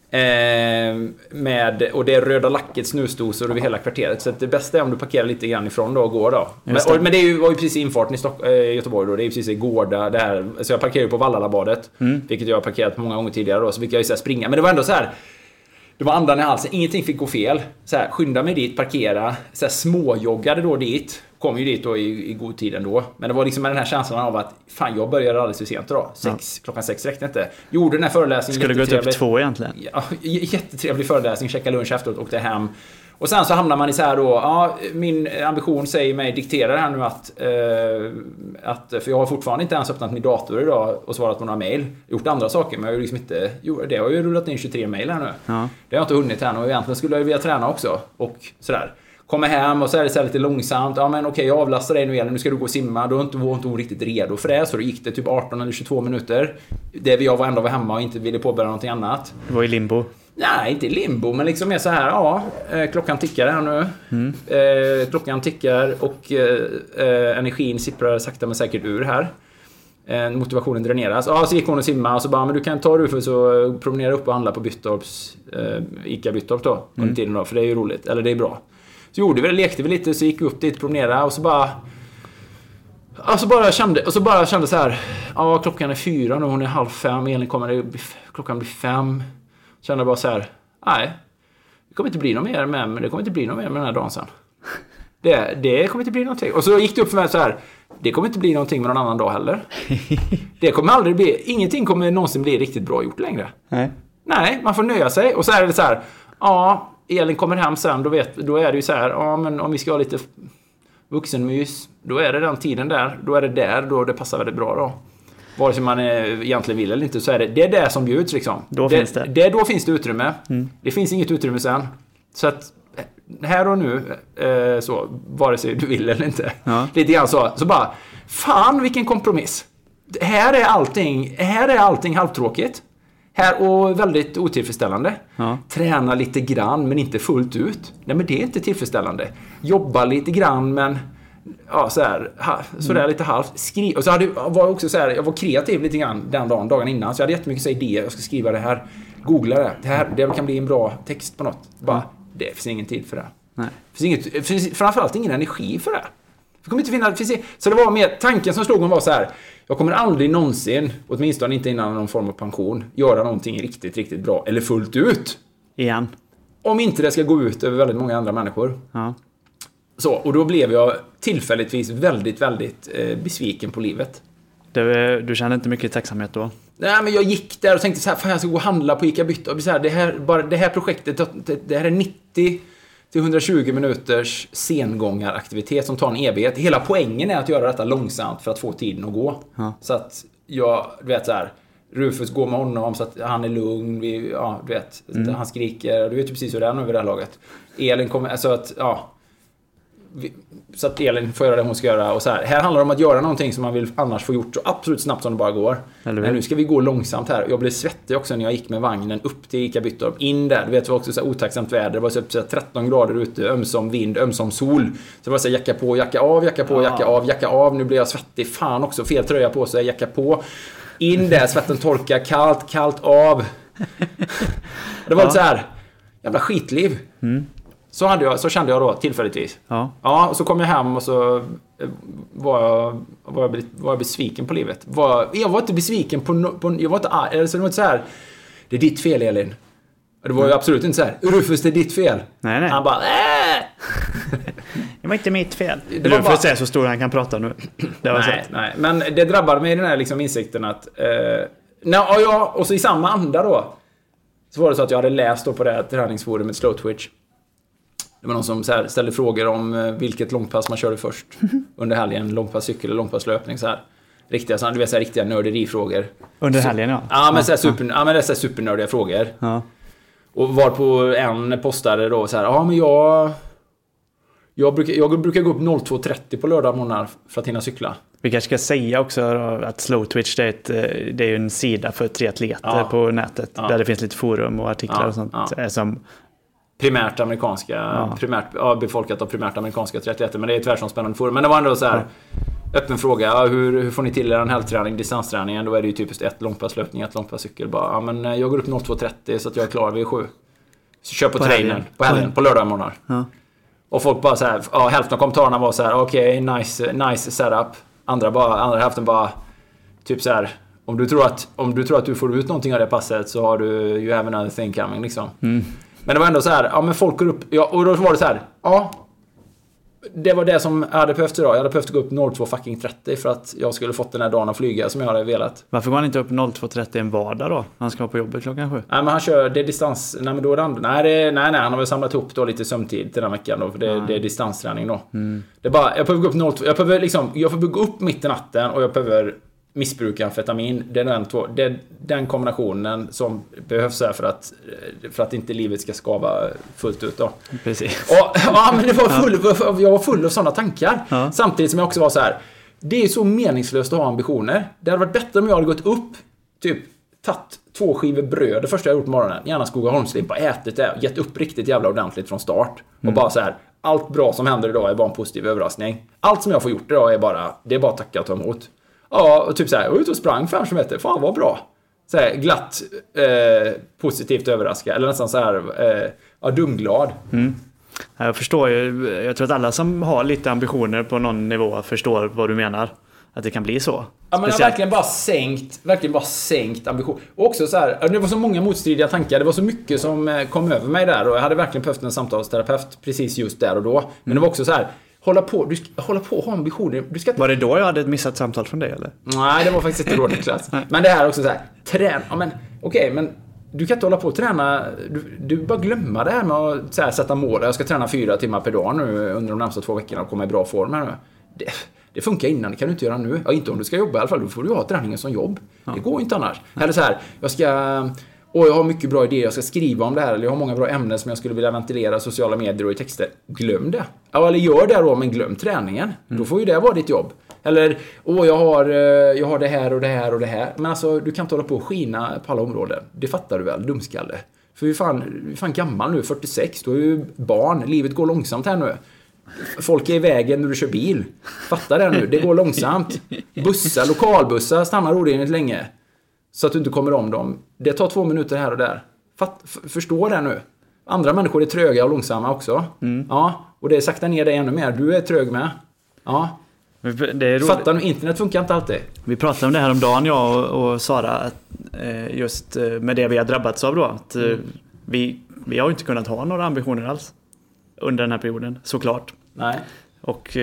Och det är röda lacket, snusdosor över hela kvarteret. Så det bästa är om du parkerar lite grann ifrån då och går då. Men det var ju precis infarten i Göteborg då. Det är ju precis i Gårda det här. Så jag parkerar ju på Vallalabadet, vilket jag har parkerat många gånger tidigare då. Så fick jag ju så här springa. Men det var ändå så här. Det var andan i halsen, ingenting fick gå fel. Så här, skynda mig dit, parkera. Så här, småjoggade då dit. Kom ju dit då i god tid ändå. Men det var liksom den här känslan av att fan, jag började alldeles för sent då. Klockan 6 räckte inte. Gjorde den här föreläsningen. Skulle gå upp 2 egentligen. Ja, jättetrevlig föreläsning, checka lunch efteråt, åkte hem. Och sen så hamnar man i så här då, min ambition säger mig, dikterar här nu att för jag har fortfarande inte ens öppnat min dator idag och svarat på några mejl. Gjort andra saker, men jag har ju liksom inte, det har ju rullat in 23 mejl här nu. Ja. Det har jag inte hunnit än och egentligen skulle jag vilja träna också och sådär. Kommer hem och så är det så här lite långsamt. Ja men okej, jag avlastar dig nu igen. Nu ska du gå och simma. Du var inte riktigt redo för det. Så då gick det typ 18 eller 22 minuter. Det jag var ändå hemma och inte ville påbörja någonting annat. Du var i limbo? Nej, inte i limbo. Men liksom är så här, klockan tickar här nu. Klockan tickar och energin sipprar sakta men säkert ur här. Motivationen dräneras. Så gick hon och simma och så bara, men du kan ta Rufus och promenera upp och handla på Byttorps Ica Byttorp då. Under tiden då, för det är ju roligt. Eller det är bra. Så gjorde vi det, lekte vi lite, så gick vi upp dit, promenerade och så bara kände så här, klockan är 4 nu, hon är 4:30, Elin kommer, klockan blir 5. Kände bara så här, nej, det kommer inte bli något mer med, men det kommer inte bli något mer med den här dagen sen. Det kommer inte bli någonting. Och så gick det upp för mig så här, det kommer inte bli någonting med någon annan dag heller. Det kommer aldrig bli, ingenting kommer någonsin bli riktigt bra gjort längre. Nej, man får nöja sig. Och så är det så här, Elin kommer hem sen, då är det ju så här, men om vi ska ha lite vuxenmys, då är det den tiden där, då det passar väldigt bra då. Vare sig man egentligen vill eller inte, så är det det som bjuds liksom. Då finns det. Då finns det utrymme. Det finns inget utrymme sen. Så att här och nu, så vare sig du vill eller inte. Lite grann så bara, fan vilken kompromiss. Här är allting halvtråkigt. Här och väldigt otillfredsställande. Träna lite grann men inte fullt ut. Nej, men det är inte tillfredsställande. Jobba lite grann men sådär lite halvt. Och så var också så här, jag var kreativ lite grann dagen innan, så jag hade jättemycket idéer. Jag ska skriva det här, googla det. Det kan bli en bra text på något. Det finns ingen tid för det. Nej. Det finns framförallt ingen energi för det. Det kommer inte finnas, så det var mer tanken som slog mig var så här: jag kommer aldrig någonsin, åtminstone inte innan någon form av pension, göra någonting riktigt, riktigt bra eller fullt ut. Igen. Om inte det ska gå ut över väldigt många andra människor. Så, och då blev jag tillfälligtvis väldigt, väldigt besviken på livet. Du kände inte mycket tacksamhet då? Nej, men jag gick där och tänkte så här, fan, jag ska gå och handla på Ica Byttorp. Det här projektet, det här är 90 till 120 minuters sengångaraktivitet som tar en evighet. Hela poängen är att göra detta långsamt för att få tiden att gå. Så att jag, så här, Rufus går med honom så att han är lugn. Han skriker. Du vet ju precis hur det är över det här laget. Elin kommer, så att, så att Elin får göra det hon ska göra. Och så här handlar det om att göra någonting som man vill annars få gjort så absolut snabbt som det bara går. Men nu ska vi gå långsamt här. Jag blev svettig också när jag gick med vagnen upp till Ica Byttorp. In där, du vet, det var också så här otacksamt väder. Det var så 13 grader ute, ömsom vind, ömsom sol. Så det var så här, jacka på, jacka av, jacka på, jacka av. Nu blir jag svettig, fan också, fel tröja på sig, jacka på. In där, svetten torka, kallt av. Det var lite så här jävla skitliv. Så kände jag då tillfälligtvis. Ja, och så kom jag hem och så var jag besviken på livet. Jag var inte besviken på jag var inte arg, eller så det var inte så här, det är ditt fel, Elin. Det var ju absolut inte så här, Rufus, det är ditt fel. Nej. Han bara det var inte mitt fel. Rufus är så stor han kan prata nu. Det var nej, men det drabbade mig i den här liksom insikten att och så i samma anda då så var det så att jag hade läst då på det här träningsforumet Slow Twitch. Det var någon som så här ställde frågor om vilket långpass man körde först under helgen, långpass cykel eller långpass löpning så här. Riktiga nörderifrågor. Under helgen, ja. Ja, men det är så supernördiga frågor. Ja. Och var på en postare då så här, men jag brukar gå upp 02.30 på lördag morgnar för att hinna cykla. Vi kanske ska säga också att Slow Twitch det är ju en sida för triatleter på nätet. Där det finns lite forum och artiklar och sånt. Som primärt amerikanska, befolkat av primärt amerikanska triatleter, men det är ett världsomspännande forum. Men det var ändå så här öppen fråga, hur får ni till er en helgträning, distansträningen? Då är det ju typiskt ett långpasslöpning, ett långpasscykel. Bara, men jag går upp 02.30 så att jag är klar vid 7. Så kör på trainen, på helgen, på lördag morgnar. Ja. Och folk bara så här, hälften av kommentarerna var så här, okej, nice setup. Andra hälften bara typ så här, om du tror att du får ut någonting av det passet så har du you have another thing coming liksom. Men det var ändå så här, men folk går upp, och då var det så här, det var det som jag hade behövt idag. Jag hade behövt gå upp 02.30 för att jag skulle fått den här dagen att flyga som jag hade velat. Varför går han inte upp 02.30 en vardag då? Han ska vara på jobbet klockan 7. Nej, men han kör, det är distans. Nej, men då är det andra. Nej, han har väl samlat ihop då lite sömntid till den veckan då, för det är distansträning då. Det är bara, jag behöver gå upp jag får gå upp mitt i natten och jag behöver missbruka amfetamin. Det är den kombinationen som behövs här för att inte livet ska skava fullt ut då. Precis. Men jag var full av sådana tankar. Ja. Samtidigt som jag också var så här, det är så meningslöst att ha ambitioner. Det hade varit bättre om jag hade gått upp, typ tagit 2 skivor bröd det första jag gjort på morgonen, gärna Skogaholmslimpa, ätit det, gett upp riktigt jävla ordentligt från start och bara så här, allt bra som händer idag är bara en positiv överraskning. Allt som jag får gjort idag är bara att tacka och ta emot. Ja, och typ så här, jag var ute och sprang 5 kilometer. Fan, vad bra. Så här, glatt, positivt överraskad. Eller nästan så här, dumglad. Jag förstår ju. Jag tror att alla som har lite ambitioner på någon nivå förstår vad du menar. Att det kan bli så. Ja, men jag har verkligen bara sänkt ambition. Och också så här, det var så många motstridiga tankar. Det var så mycket som kom över mig där. Och jag hade verkligen behövt en samtalsterapeut precis just där och då. Men det var också så här, hålla på och ha ambitioner. Var det då jag hade ett missat samtal från dig eller? Nej, det var faktiskt inte rådigt klass. Men det här också så här, träna. Men men du kan inte hålla på och träna. Du bara glömma det här med att så här, sätta mål. Jag ska träna 4 timmar per dag nu under de närmaste 2 veckorna och komma i bra form här nu. Det funkar innan, det kan du inte göra nu. Ja, inte om du ska jobba i alla fall. Då får du ha träningen som jobb. Ja. Det går inte annars. Eller så här, jag har mycket bra idéer, jag ska skriva om det här. Eller jag har många bra ämnen som jag skulle vilja ventilera, sociala medier och i texter. Glöm det. Ja, eller gör det då, men glöm träningen. Då får ju det vara ditt jobb. Eller, jag har det här och det här och det här. Men alltså, du kan inte hålla på och skina på alla områden. Det fattar du väl, dumskalle. För vi är fan gammal nu, 46. Du är ju barn, livet går långsamt här nu. Folk är i vägen när du kör bil. Fattar det nu, det går långsamt. Lokalbussar stannar orimligt länge. Så att du inte kommer om dem. Det tar 2 minuter här och där. Förstå det nu. Andra människor är tröga och långsamma också. Ja, och det saktar ner dig ännu mer. Du är trög med. Ja. Fattar du, internet funkar inte alltid. Vi pratade om det här om dagen, jag och Sara, att, just med det vi har drabbats av då. Att, vi har ju inte kunnat ha några ambitioner alls under den här perioden, såklart. Nej. Och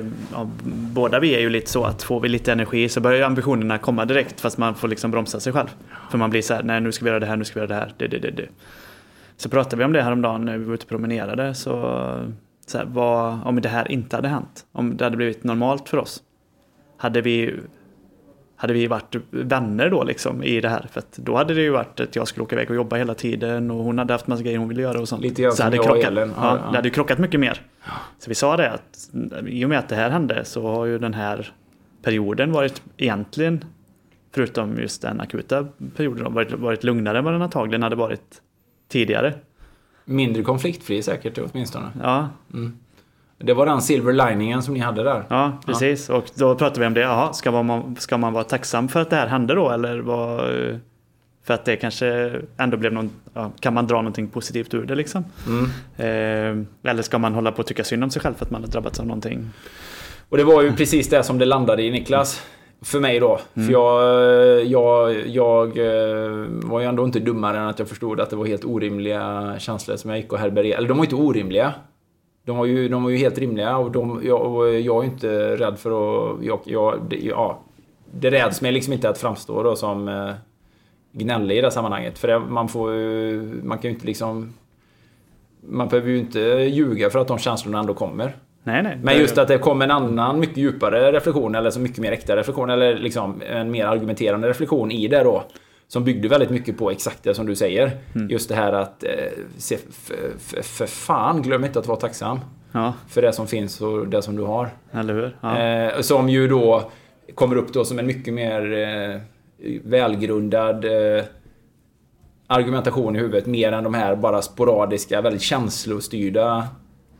båda vi är ju lite så att får vi lite energi så börjar ambitionerna komma direkt, fast man får liksom bromsa sig själv. För man blir så här, nej nu ska vi göra det här, nu ska vi göra det här. Det. Så pratade vi om det här om dagen när vi var ute och promenerade. Så här, om det här inte hade hänt, om det hade blivit normalt för oss, hade vi hade vi varit vänner då liksom i det här. För att då hade det ju varit att jag skulle åka iväg och jobba hela tiden och hon hade haft massa grejer hon ville göra och sånt. Lite så hade krockat. Det hade ju krockat mycket mer. Ja. Så vi sa det att i och med att det här hände så har ju den här perioden varit egentligen, förutom just den akuta perioden, varit lugnare än vad den antagligen hade varit tidigare. Mindre konfliktfri säkert åtminstone. Ja. Det var den silver liningen som ni hade där. Ja, precis. Och då pratade vi om det. Jaha, ska man vara tacksam för att det här hände då? Eller för att det kanske ändå blev någon... Ja, kan man dra någonting positivt ur det liksom? Eller ska man hålla på att tycka synd om sig själv för att man har drabbats av någonting? Och det var ju precis det som det landade i, Niklas. För mig då. För jag var ju ändå inte dummare än att jag förstod att det var helt orimliga känslor som jag gick och härbärgerade. Eller de var inte orimliga. De var ju helt rimliga och jag är inte rädd för att... det räds mig liksom inte att framstå då som gnällig i det sammanhanget. För man kan ju inte liksom... Man behöver ju inte ljuga för att de känslorna ändå kommer. Nej. Men just att det kom en annan mycket djupare reflektion eller så mycket mer äkta reflektion eller liksom en mer argumenterande reflektion i det då. Som byggde väldigt mycket på exakt det som du säger. Just det här att för fan, glöm inte att vara tacksam. Ja. För det som finns och det som du har. Eller hur? Ja. Som ju då kommer upp då som en mycket mer välgrundad argumentation i huvudet. Mer än de här bara sporadiska, väldigt känslostyrda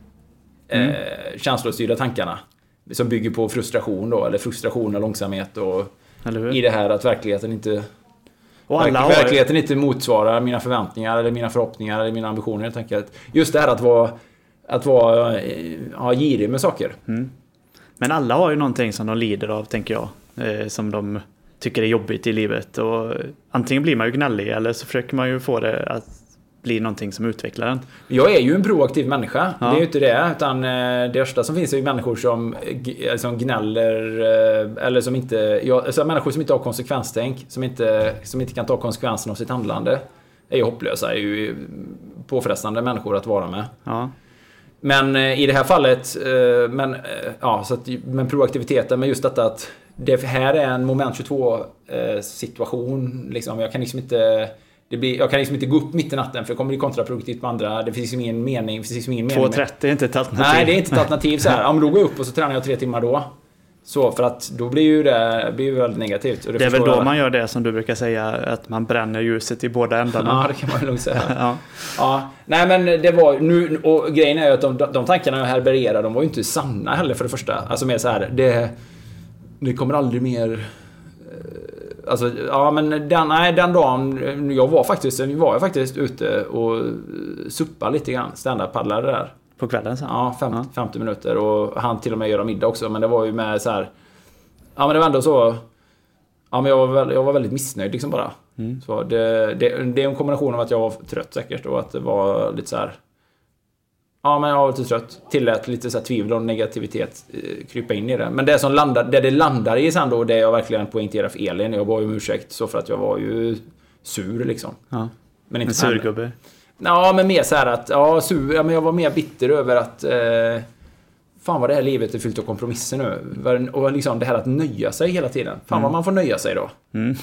tankarna. Som bygger på frustration då. Eller frustration och långsamhet. Och i det här att verkligheten inte... Och verkligheten inte motsvarar mina förväntningar eller mina förhoppningar eller mina ambitioner helt enkelt. Just det här att vara girig med saker. Men alla har ju någonting som de lider av, tänker jag, som de tycker är jobbigt i livet, och antingen blir man ju gnällig eller så försöker man ju få det att bli någonting som utvecklar den. Jag är ju en proaktiv människa. Det är ju inte det, utan det värsta som finns är ju människor som gnäller eller som inte, alltså människor som inte har konsekvenstänk, som inte kan ta konsekvenserna av sitt handlande, är ju hopplösa, är ju påfrestande människor att vara med. Ja. Men i det här fallet men proaktiviteten, men just detta att det här är en moment 22 situation liksom. Jag kan liksom inte gå upp mitt i natten, för det kommer bli kontraproduktivt med andra. Det finns ingen mening. 2.30 är inte ett alternativ. Nej, det är inte ett alternativ så här. Om då går jag upp och så tränar jag 3 timmar då. Så, för att då blir ju det väldigt negativt. Och det är väl då man gör det som du brukar säga, att man bränner ljuset i båda ändarna. Ja, det kan man lugnt säga. Ja. Nej, men det var nu, och grejen är ju att de tankarna jag härbärgerade, de var ju inte sanna heller för det första. Alltså mer så här, det kommer aldrig mer... Alltså, ja, men den dagen jag var faktiskt ute och suppade lite grann, stand-up-paddlade där. På kvällen så? Ja, 50 minuter, och han till och med göra middag också, men det var ju med så här, ja men det var ändå så, ja men jag var väldigt missnöjd liksom bara. Så det är en kombination av att jag var trött säkert, och att det var lite så här, ja men jag var lite trött, tillät lite så här tvivel och negativitet krypa in i det. Men det landar i sen då, det jag verkligen poängterar för Elin, jag var ju om ursäkt så för att jag var ju sur liksom. Ja. Men inte en surgubbe. Ja, men mer så här att men jag var mer bitter över att fan vad det här livet är fyllt av kompromisser nu. Och liksom det här att nöja sig hela tiden. Fan vad man får nöja sig då.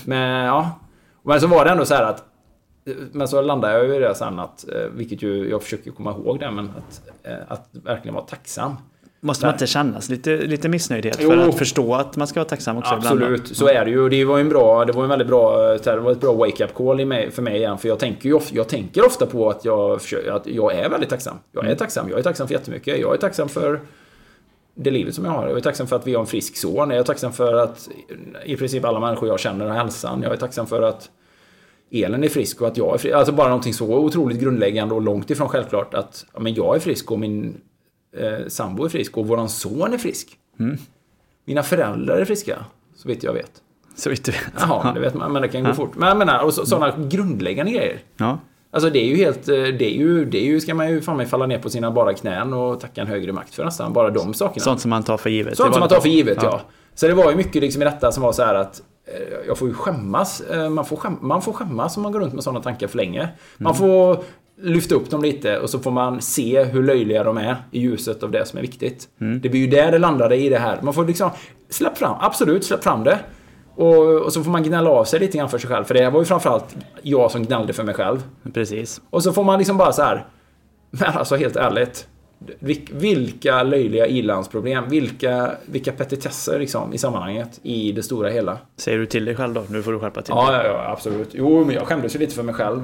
Men så var det ändå så här att, men så landade jag ju i det sen att, vilket ju jag försöker komma ihåg det, men att verkligen vara tacksam. Måste man inte kännas lite missnöjdhet för att förstå att man ska vara tacksam också? Absolut, ibland. Så är det ju. Det var en väldigt bra, det var ett bra wake-up call för mig igen. För jag tänker ofta på att jag är väldigt tacksam. Jag är tacksam för jättemycket. Jag är tacksam för det livet som jag har. Jag är tacksam för att vi har en frisk son. Jag är tacksam för att i princip alla människor jag känner har hälsan. Jag är tacksam för att Elin är frisk och att jag är frisk. Alltså bara någonting så otroligt grundläggande och långt ifrån självklart att men jag är frisk och min sambo är frisk och våran son är frisk. Mina föräldrar är friska, så vitt jag vet. Så vitt du vet. Jaha, det vet man, men det kan gå fort. Men jag menar, och sådana grundläggande grejer. Ja. Alltså det är ju helt, det är ju ska man ju fan mig falla ner på sina bara knän och tacka en högre makt för nästan, bara de sakerna. Sånt som man tar för givet. Ja. Så det var ju mycket liksom i detta som var så här att jag får ju skämmas, man får skämmas om man går runt med sådana tankar för länge. Man får lyfta upp dem lite och så får man se hur löjliga de är i ljuset av det som är viktigt. Det blir ju där det landade i det här. Man får liksom släpp fram det. Och så får man gnälla av sig lite grann för sig själv. För det var ju framförallt jag som gnällde för mig själv. Precis. Och så får man liksom bara så här, men alltså helt ärligt, vilka löjliga ilandsproblem, vilka petitesser liksom i sammanhanget i det stora hela. Säger du till dig själv då? Nu får du skärpa till. Ja, absolut. Jo, men jag skämdes ju lite för mig själv.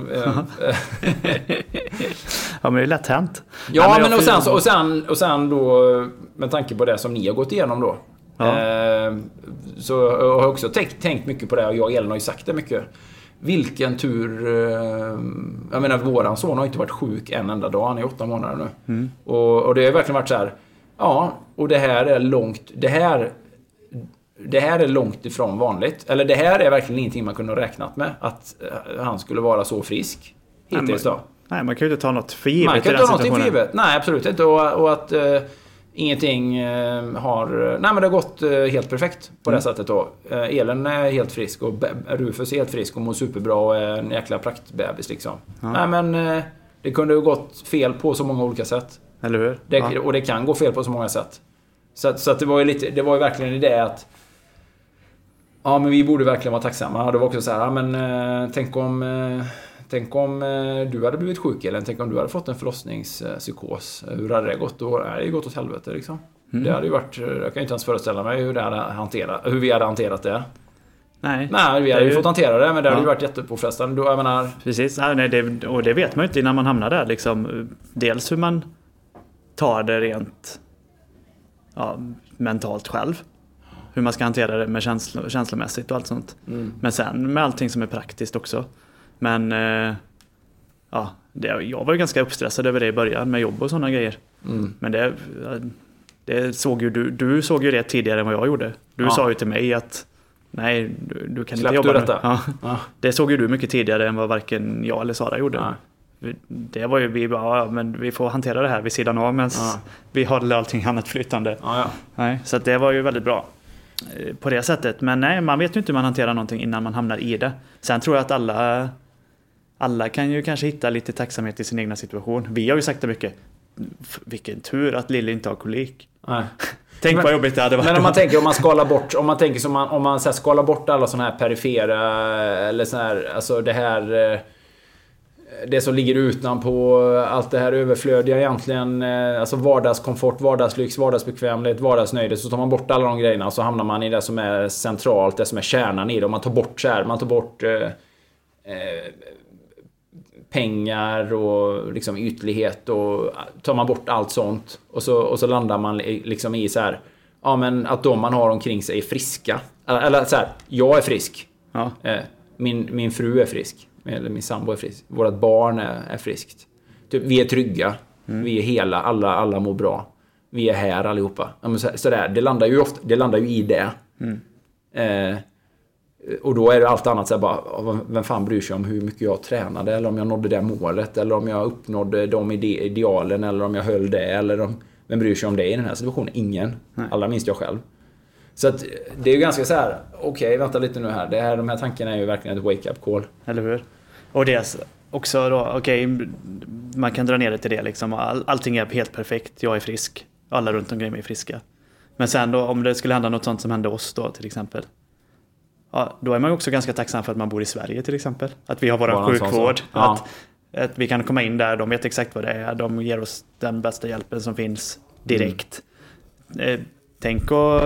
Ja, men det är lätt hänt. Ja, men och sen då, med tanke på det som ni har gått igenom då. Ja. Så jag har också tänkt mycket på det, och jag och Elin har ju sagt det mycket. Vilken tur. Jag menar, våran son har inte varit sjuk en enda dag. Han är 8 månader nu. Och det har verkligen varit så här. Ja, och det här är långt. Det här är långt ifrån vanligt. Eller det här är verkligen ingenting man kunde ha räknat med. Att han skulle vara så frisk hittills då. Nej, man kan ju inte ta något för givet. Man kan inte ta något för givet. Nej, absolut inte. Och att ingenting har... Nej, men det har gått helt perfekt på det sättet då. Elin är helt frisk och Rufus är helt frisk och mår superbra och är en jäkla praktbebis liksom. Ja. Nej, men det kunde ha gått fel på så många olika sätt. Eller hur? Och det kan gå fel på så många sätt. Så att det var ju verkligen det att ja, men vi borde verkligen vara tacksamma. Det var också så här, ja, men tänk om du hade blivit sjuk, eller tänk om du hade fått en förlossningspsykos. Hur hade det gått? Då är det ju gått åt helvete liksom. Det hade ju varit, jag kan inte ens föreställa mig hur vi hade hanterat det. Nej, vi hade ju fått hantera det, men det hade ju varit jättepåfrestande. Jag menar... Precis, och det vet man ju inte innan man hamnar där liksom. Dels hur man tar det rent mentalt själv. Hur man ska hantera det med känslomässigt och allt sånt. Men sen med allting som är praktiskt också. Men jag var ju ganska uppstressad över det i början med jobb och sådana grejer. Men det såg ju du såg ju det tidigare än vad jag gjorde. Du sa ju till mig att nej, du kan inte jobba detta. Det såg ju du mycket tidigare än vad varken jag eller Sara gjorde. Det var ju vi bara, men vi får hantera det här vid sidan av, men vi håller allting annat flytande. Nej, så att det var ju väldigt bra på det sättet. Men nej, man vet ju inte hur man hanterar någonting innan man hamnar i det. Sen tror jag att alla kan ju kanske hitta lite tacksamhet i sin egna situation. Vi har ju sagt det mycket. Vilken tur att Lille inte har kolik. Nej. Tänk vad jobbigt det hade varit. Men om man tänker, om man så här skalar bort alla såna här perifera eller så här, alltså det som ligger utanpå allt det här överflödiga egentligen, alltså vardagskomfort, vardagslyx, vardagsbekvämlighet, vardagsnöjde, så tar man bort alla de grejerna och så hamnar man i det som är centralt, det som är kärnan i det. Och man tar bort pengar och liksom ytlighet, och tar man bort allt sånt och så landar man liksom i så här, ja, men att de man har omkring sig är friska, eller så här, jag är frisk, min fru är frisk, eller min sambo är frisk, vårt barn är friskt, typ, vi är trygga, vi är hela, alla mår bra, vi är här allihopa, så där, det landar ju i det. Och då är det allt annat så här, bara, vem fan bryr sig om hur mycket jag tränade, eller om jag nådde det målet, eller om jag uppnådde de idealen, eller om jag höll det, eller vem bryr sig om det i den här situationen? Ingen. Allra minst jag själv. Så att det är ju ganska så här, okej, vänta lite nu här. De här tankarna är ju verkligen ett wake-up call. Eller hur? Och det är också då, man kan dra ner det till det liksom. Allting är helt perfekt, jag är frisk. Alla runt omkring mig är friska. Men sen då, om det skulle hända något sånt som hände oss då till exempel. Ja, då är man också ganska tacksam för att man bor i Sverige till exempel. Att vi har vår sjukvård. Att vi kan komma in där, de vet exakt vad det är. De ger oss den bästa hjälpen som finns direkt. Tänk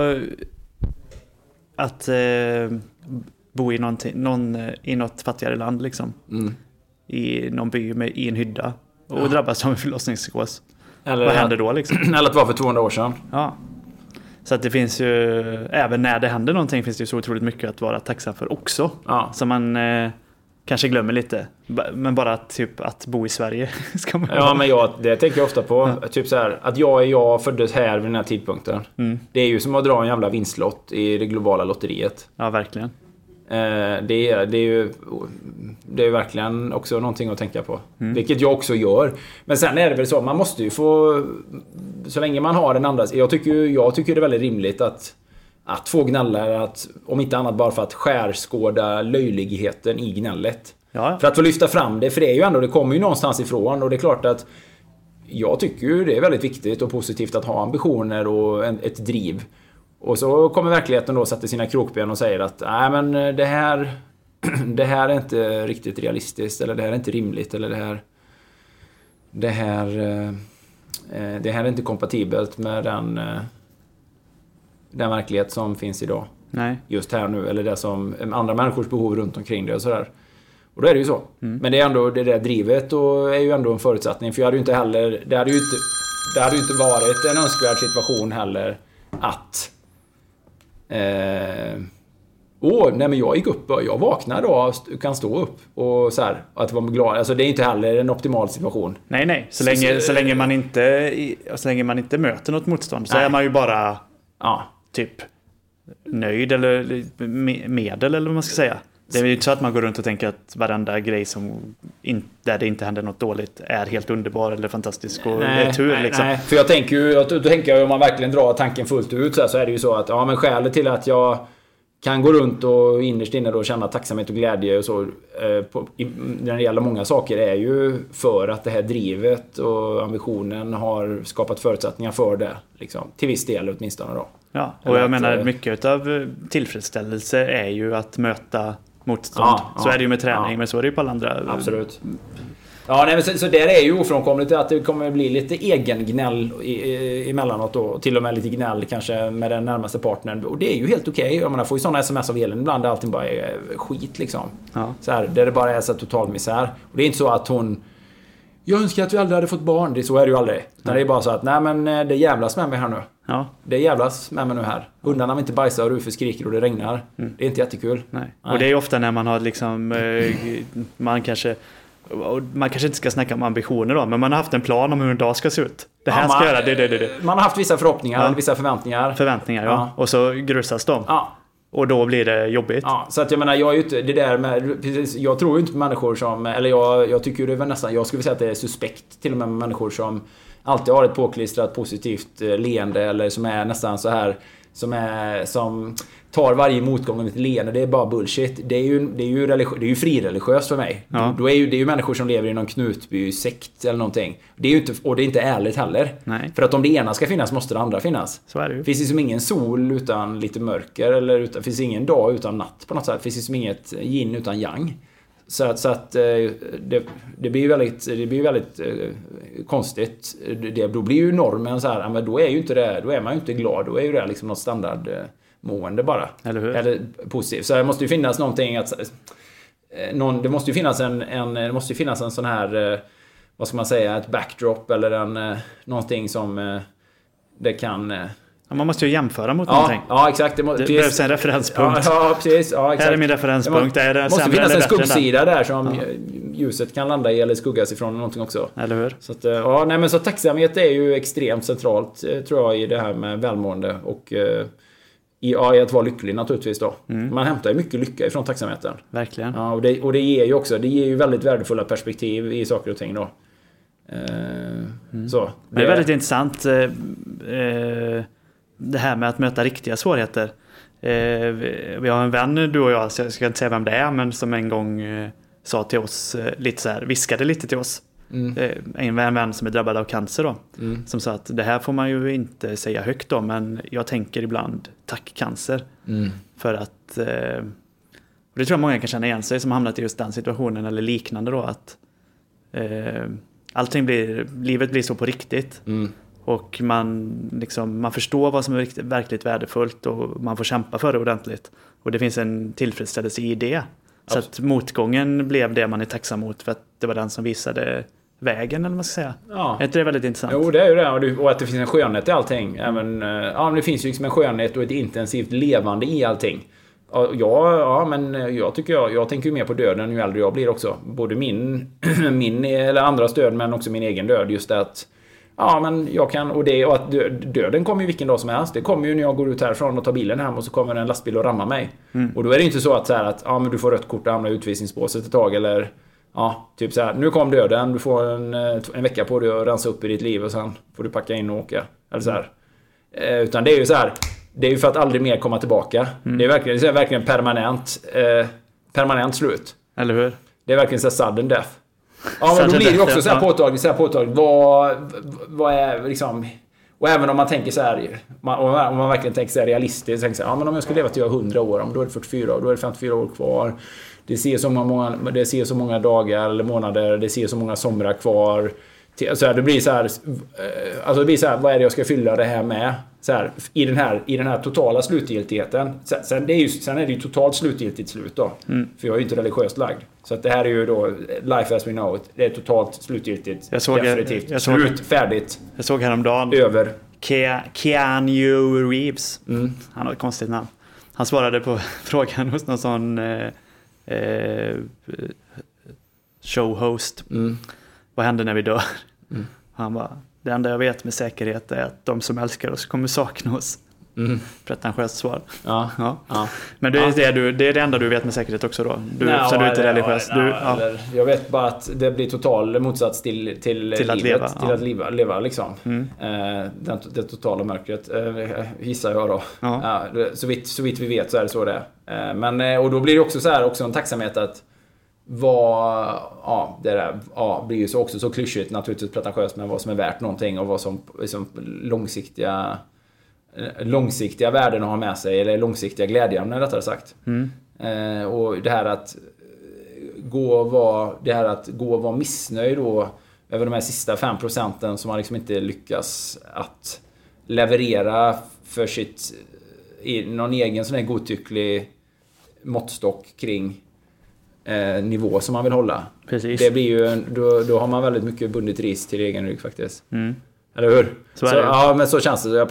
att bo i i något fattigare land liksom. I någon by i en hydda och drabbas av en förlossningspsykos. Vad händer då liksom? Eller att vara för 200 år sedan. Ja. Så att det finns ju, även när det händer någonting, finns det ju så otroligt mycket att vara tacksam för också. Som man kanske glömmer lite. Men bara typ att bo i Sverige ska man... Ja, men det tänker jag ofta på. Typ så här, att jag föddes här vid den här tidpunkten. Det är ju som att dra en jävla vinstlott i det globala lotteriet. Ja, verkligen. Det är verkligen också någonting att tänka på. Vilket jag också gör. Men sen är det väl så, man måste ju få, så länge man har en andra, jag tycker det är väldigt rimligt att få gnälla, att, om inte annat bara för att skärskåda löjligheten i gnället. För att få lyfta fram det, för det är ju ändå, det kommer ju någonstans ifrån, och det är klart att jag tycker ju det är väldigt viktigt och positivt att ha ambitioner och ett driv. Och så kommer verkligheten då, sätter sina krokben och säger att nej, men det här är inte riktigt realistiskt, eller det här är inte rimligt, eller det här är inte kompatibelt med den verklighet som finns idag. Nej. Just här nu, eller det som andra människors behov runt omkring det och sådär. Och då är det ju så. Men det är ändå det där drivet, och är ju ändå en förutsättning, för jag hade ju inte heller, det hade ju inte varit en önskvärd situation heller att nej, men jag gick upp och jag vaknade då, kan stå upp och så här, att vara glad. Alltså det är inte heller en optimal situation. Nej. Så länge man inte möter något motstånd så är man ju bara typ nöjd eller medel, eller vad man ska säga. Det är ju inte så att man går runt och tänker att varenda grej där det inte händer något dåligt är helt underbar eller fantastisk och tur liksom. Nej, för jag tänker om man verkligen drar tanken fullt ut så är det ju så att men skälet till att jag kan gå runt och innerst inne då känna tacksamhet och glädje och så när det gäller många saker är ju för att det här drivet och ambitionen har skapat förutsättningar för det liksom, till viss del åtminstone då. Ja, och jag menar mycket av tillfredsställelse är ju att möta motstånd. Så är det ju med träning, men så är det ju på alla andra. Absolut. Ja, nej, men så där är ju ofrånkomligt att det kommer bli lite egengnäll emellanåt då, till och med lite gnäll kanske med den närmaste partnern, och det är ju helt okej. Jag menar, får ju sådana sms av Elin ibland där allting bara är skit liksom. Så här, där det bara är så total misär. Och det är inte så att jag önskar att vi aldrig hade fått barn, så är det ju aldrig. Det är bara så att nej, men det jävlas med mig här nu. Ja. Det jävlas med mig nu här. Hundarna vill inte bajsa och Rufus skriker och det regnar. Det är inte jättekul. Nej. Och det är ju ofta när man har liksom man kanske inte ska snacka om ambitioner då, men man har haft en plan om hur en dag ska se ut. Det här ska göra det. Man har haft vissa förhoppningar, vissa förväntningar. Ja. Och så grusas de. Ja. Och då blir det jobbigt. Ja, så att jag menar, jag är ju inte det där med, precis, jag tror ju inte på människor som, eller jag tycker ju det är nästan, jag skulle säga att det är suspekt till och med människor som alltid har ett påklistrat positivt leende, eller som är nästan så här, som tar varje motgång med ett leende. Det är bara bullshit. Det är ju frireligiöst för mig. Ja. Det är ju människor som lever i någon Knutby-sekt eller någonting. Det är ju inte, och det är inte ärligt heller. Nej. För att om det ena ska finnas måste det andra finnas. Så är det ju. Finns det som ingen sol utan lite mörker, eller finns ingen dag utan natt på något sätt. Finns det som inget yin utan yang. Så att det blir väldigt konstigt. Då blir ju normen så här, men då är ju inte det, då är man ju inte glad, då är ju det liksom något standardmående bara. Eller hur? Eller positivt. Så det måste ju finnas någonting det måste ju finnas en sån här, vad ska man säga, ett backdrop eller någonting som det kan. Ja, man måste ju jämföra mot någonting. Ja, exakt. Det behövs en referenspunkt. Ja, precis. Ja, exakt. Här är min referenspunkt. Det måste finnas en skuggsida där som ljuset kan landa i eller skuggas ifrån någonting också. Eller hur? Så att, så tacksamhet är ju extremt centralt, tror jag, i det här med välmående och i att vara lycklig naturligtvis då. Man hämtar ju mycket lycka ifrån tacksamheten. Verkligen. Ja, och det ger ju väldigt värdefulla perspektiv i saker och ting då. Så. Det är väldigt intressant det här med att möta riktiga svårigheter. Vi har en vän, du och jag, så jag ska inte säga vem det är, men som en gång sa till oss lite så här, viskade lite till oss. En vän som är drabbad av cancer då, som sa att det här får man ju inte säga högt om, men jag tänker ibland tack cancer. För att och det tror jag många kan känna igen sig som har hamnat i just den situationen eller liknande då, att livet blir så på riktigt. Och man förstår vad som är verkligt värdefullt, och man får kämpa för det ordentligt. Och det finns en tillfredsställelse i det. Så att motgången blev det man är tacksam mot, för att det var den som visade vägen, eller vad man ska säga. Ja. Är inte det väldigt intressant? Jo, det är ju det. Och att det finns en skönhet i allting. Även, det finns ju liksom en skönhet och ett intensivt levande i allting. Men jag tänker ju mer på döden ju äldre jag blir också. Både min eller andras död, men också min egen död. Just det att men jag kan, och att döden kommer ju vilken dag som helst. Det kommer ju när jag går ut härifrån och tar bilen hem, och så kommer en lastbil och rammar mig. Och då är det inte så att men du får rött kort och hamnar i utvisningsbåset ett tag, eller typ så här, nu kom döden, du får en vecka på dig att rensa upp i ditt liv och sen får du packa in och åka, eller så här. Utan det är ju så här, det är ju för att aldrig mer komma tillbaka. Det är verkligen permanent slut. Eller hur? Det är verkligen så här sudden death. Ja, men då blir det ju också så här påtagligt. Vad är liksom... Och även om man tänker så här, om man verkligen tänker så här realistiskt, tänker så här, ja, men om jag skulle leva till jag är 100 år, då är det 44 år, då är det 54 år kvar. Det ser så många dagar eller månader, det ser så många somrar kvar. Så här, det blir så här, alltså det blir så här, vad är det jag ska fylla det här med? Så här, i den här totala slutgiltigheten. Sen är det ju totalt slutgiltigt slut då. För jag är ju inte religiöst lagd. Så att det här är ju då life as we know it. Det är totalt slutgiltigt. Definitivt. Slut, färdigt. Jag såg häromdagen. Över. Keanu Reeves. Han har ett konstigt namn. Han svarade på frågan hos någon sån showhost. Vad händer när vi dör? Han bara, det enda jag vet med säkerhet är att de som älskar oss kommer sakna oss. Pretentiöst svar. Ja. Men det är det enda du vet med säkerhet också då? Du är inte religiös. Jag vet bara att det blir total motsats till att leva liksom. Det totala mörkret gissar jag då. Så vitt vi vet så är det så det är. Men, och då blir det också så här, också en tacksamhet att blir ju också så klyschigt, naturligtvis pretentiöst, men vad som är värt någonting och vad som liksom långsiktiga värden att ha med sig, eller långsiktiga glädjeämnen rättare sagt. Och det här att gå och vara missnöjd då över de här sista 5% som man liksom inte lyckas att leverera för någon egen sån här godtycklig måttstock kring nivå som man vill hålla. Precis. Det blir ju då har man väldigt mycket bundit ris till egen rygg faktiskt. Eller hur? Så ja, men så känns det. Jag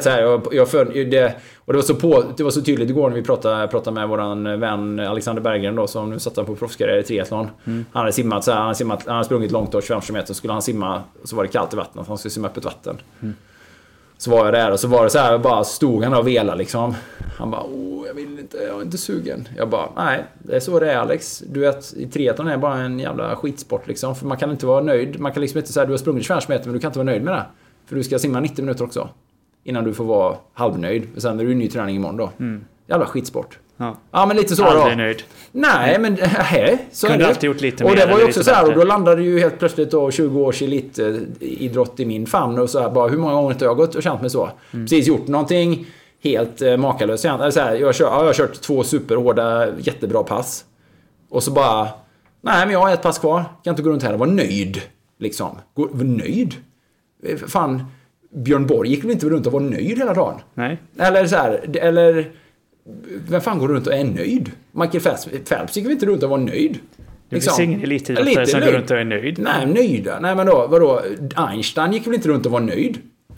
det var så tydligt igår när vi pratade med våran vän Alexander Berggren då, som nu satt på proffskarriär i triathlon. Han hade simmat han hade sprungit långt då, 25 km, så skulle han simma, så var det kallt i vattnet, han skulle simma öppet vatten. Så var jag där och så var det så här, bara stod han och vela liksom. Han bara, jag är inte sugen. Jag bara, nej, det är så det är, Alex. Du vet, i triathlon är bara en jävla skitsport liksom. För man kan inte vara nöjd. Man kan liksom inte säga, du har sprungit 25 meter, men du kan inte vara nöjd med det. För du ska simma 90 minuter också. Innan du får vara halvnöjd. Och sen är du ny träning imorgon då. Jävla skitsport. Ja, men lite så aldrig då. Nöjd. Nej, men så kunde är det. Alltid gjort lite och mer. Och det var ju också så här, bättre. och då landade ju helt plötsligt då 20 års elitidrott i min famn. Och så här, bara, hur många gånger har jag gått och känt mig så? Precis gjort någonting helt makalöst. Jag har kört 2 superhårda, jättebra pass. Och så bara, nej, men jag har ett pass kvar. Kan inte gå runt här och vara nöjd. Liksom. Var nöjd? Fan, Björn Borg gick väl inte runt och var nöjd hela dagen? Nej. Eller så här, eller vem fan går runt och är nöjd? Michael Phelps gick väl inte runt och var nöjd? Det finns ingen elitidrottare som går runt och är nöjd. Nej, nöjda. Nej, men då, vadå? Einstein gick väl inte runt och var nöjd?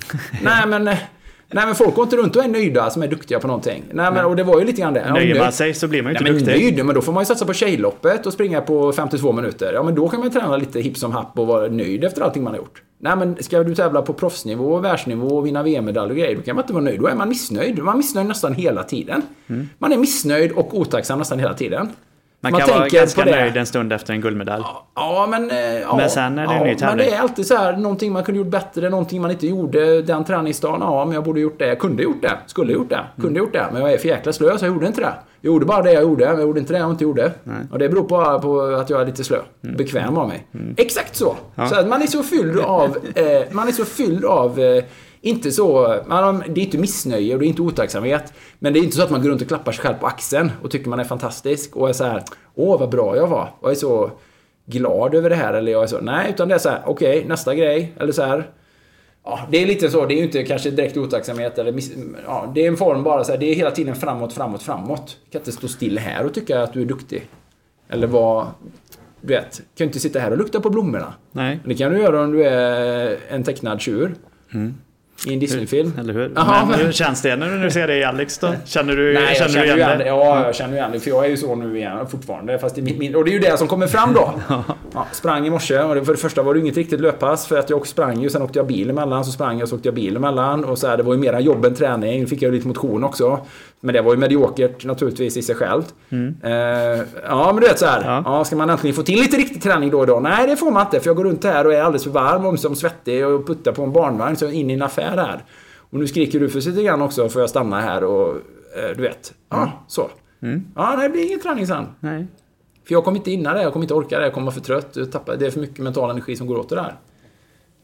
Nej, men folk går inte runt och är nöjda som är duktiga på någonting. Nej, men och det var ju lite grann det. Nöjer man sig så blir man ju inte duktig. Nöjd, men då får man ju satsa på tjejloppet och springa på 52 minuter. Ja, men då kan man träna lite hipp som happ och vara nöjd efter allting man har gjort. Nej, men ska du tävla på proffsnivå, världsnivå och vinna VM-medalj och grejer, då kan man inte vara nöjd. Då är man missnöjd. Man är missnöjd nästan hela tiden. Man är missnöjd och otacksam nästan hela tiden. Man kan vara ganska nöjd en stund efter en guldmedalj. Ja, men sen är det en ny tävling. Men det är alltid så här, någonting man kunde gjort bättre, någonting man inte gjorde den träningsdagen. Ja, men jag borde gjort det. Jag kunde gjort det. Skulle gjort det. Kunde gjort det. Men jag är för jäkla slö, så jag gjorde inte det. Jag gjorde bara det jag gjorde, men jag gjorde inte det jag inte gjorde. Nej. Och det beror på att jag är lite slö. Bekväm av mig. Exakt så. Ja. Så att man är så fylld av inte så, det är inte missnöje och det är inte otacksamhet. Men det är inte så att man går runt och klappar sig själv på axeln och tycker man är fantastisk och är så här, vad bra jag var. Och är så glad över det här. Eller jag är så, nej, utan det är så här, okej, nästa grej. Eller så här, ja, det är lite så, det är ju inte kanske direkt otacksamhet. Eller det är en form bara så här, det är hela tiden framåt. Du kan inte stå still här och tycka att du är duktig. Eller du vet, kan inte sitta här och lukta på blommorna. Nej. Det kan du göra om du är en tecknad tjur. I en Disney-film. Eller hur? Men hur känns det när du ser det i Alex då? Känner du igen det? Ja, jag känner igen det. För jag är ju så nu igen fortfarande. Fast och det är ju det som kommer fram då. Sprang i morse. Och för det första var det inget riktigt löppass. För att jag också sprang ju. Sen åkte jag bil emellan. Så sprang jag och så åkte jag bil emellan. Och så här, det var ju mera jobb än träning. Nu fick jag lite motion också. Men det var ju mediokert naturligtvis i sig självt. Ja, men du vet så här. Ja, ska man äntligen få till lite riktig träning då och då? Nej, det får man inte. För jag går runt här och är alldeles för varm och som svettig och puttar på en barnvagn. Så in i en affär här. Och nu skriker du för sig lite grann också. För jag stanna här och du vet. Ja, så. Ja, det blir ingen träning sen. Nej. För jag kommer inte inna det. Jag kommer inte orka det. Jag kommer vara för trött. Det är för mycket mental energi som går åt det där.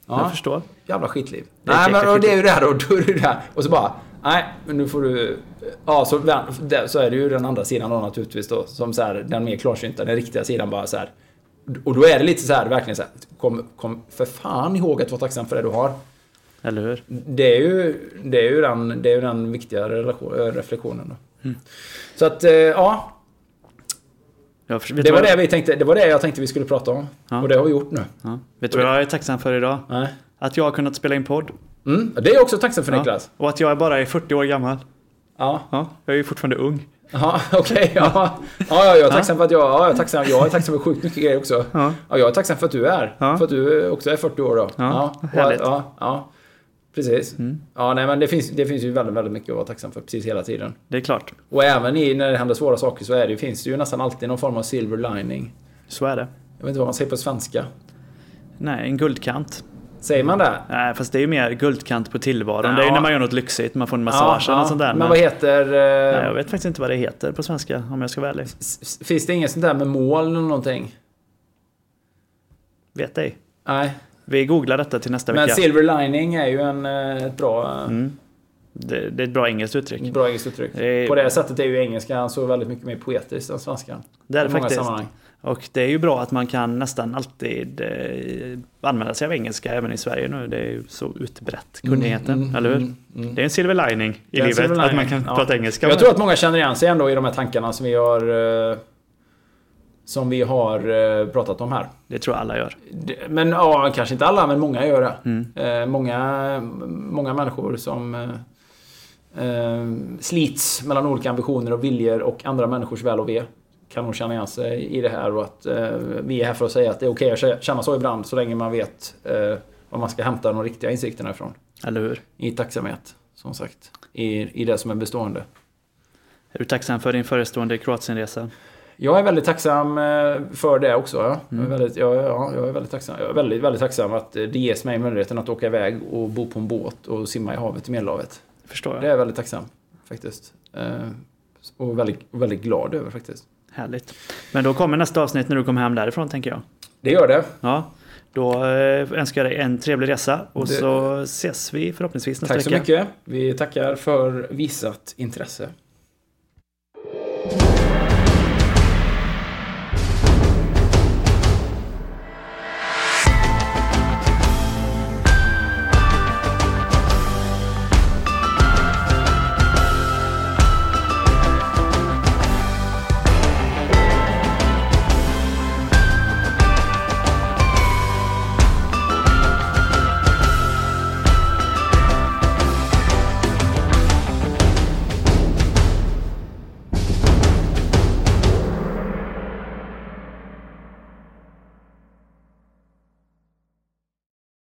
Jag förstår. Jävla skitliv. Nej, men och det är ju det här då är det här. Och så bara, nej, men nu får du... Ja, så är det ju den andra sidan då naturligtvis då. Som så här, den mer klarsynta, den riktiga sidan bara så här. Och då är det lite så här, verkligen så här. Kom för fan ihåg att vara tacksam för det du har. Eller hur? Det är ju den viktiga reflektionen då. Så att, ja. Det var det jag tänkte vi skulle prata om. Ja. Och det har vi gjort nu. Ja. Vet du vad jag är tacksam för idag? Nej. Att jag har kunnat spela in podd. Det är jag också tacksam för, Niklas. Och att jag bara är 40 år gammal. Ja. Jag är ju fortfarande ung. Ja, okej. Ja, jag är tacksam för att jag är tacksam för sjukt mycket grejer också. Ja, jag är tacksam för att du är. För att du också är 40 år då. Härligt. Ja. Precis. Ja, nej, men det finns ju väldigt, väldigt mycket att vara tacksam för precis hela tiden. Det är klart. Och även när det händer svåra saker så finns det ju nästan alltid någon form av silver lining. Så är det. Jag vet inte vad man säger på svenska. Nej, en guldkant. Säger man det? Nej, fast det är ju mer guldkant på tillvaron. Det är ju när man gör något lyxigt. Man får en massage eller något sånt där. Men vad heter... Nej, jag vet faktiskt inte vad det heter på svenska, om jag ska vara ärlig. Finns det inget sånt där med mål eller någonting? Vet ej. Nej. Vi googlar detta till nästa vecka. Men silver lining är ju ett bra... Det är ett bra engelskt uttryck. Bra engelskt uttryck. På det sättet är ju engelskan så väldigt mycket mer poetiskt än svenskan. Det är det faktiskt. Och det är ju bra att man kan nästan alltid använda sig av engelska även i Sverige nu. Det är ju så utbrett kunnigheten, eller hur? Det är en silver lining i livet att man kan prata engelska. Jag tror att många känner igen sig ändå i de här tankarna som vi har pratat om här. Det tror jag alla gör. Men kanske inte alla, men många gör det. Många människor som slits mellan olika ambitioner och viljor och andra människors väl och ve kan nog känna igen sig i det här, och att vi är här för att säga att det är okej att känna så ibland så länge man vet vad man ska hämta de riktiga insikterna ifrån. Eller hur? I tacksamhet, som sagt. I det som är bestående. Är du tacksam för din förestående Kroatienresa? Jag är väldigt tacksam för det också. Ja. Jag är väldigt tacksam. Jag är väldigt, väldigt tacksam att det ges mig möjligheten att åka iväg och bo på en båt och simma i havet, i Medelhavet. Förstår jag. Det är jag väldigt tacksam faktiskt. Och väldigt, väldigt glad över faktiskt. Härligt. Men då kommer nästa avsnitt när du kommer hem därifrån, tänker jag. Det gör det. Ja. Då önskar jag dig en trevlig resa och så ses vi förhoppningsvis nästa vecka. Tack så mycket. Vi tackar för visat intresse.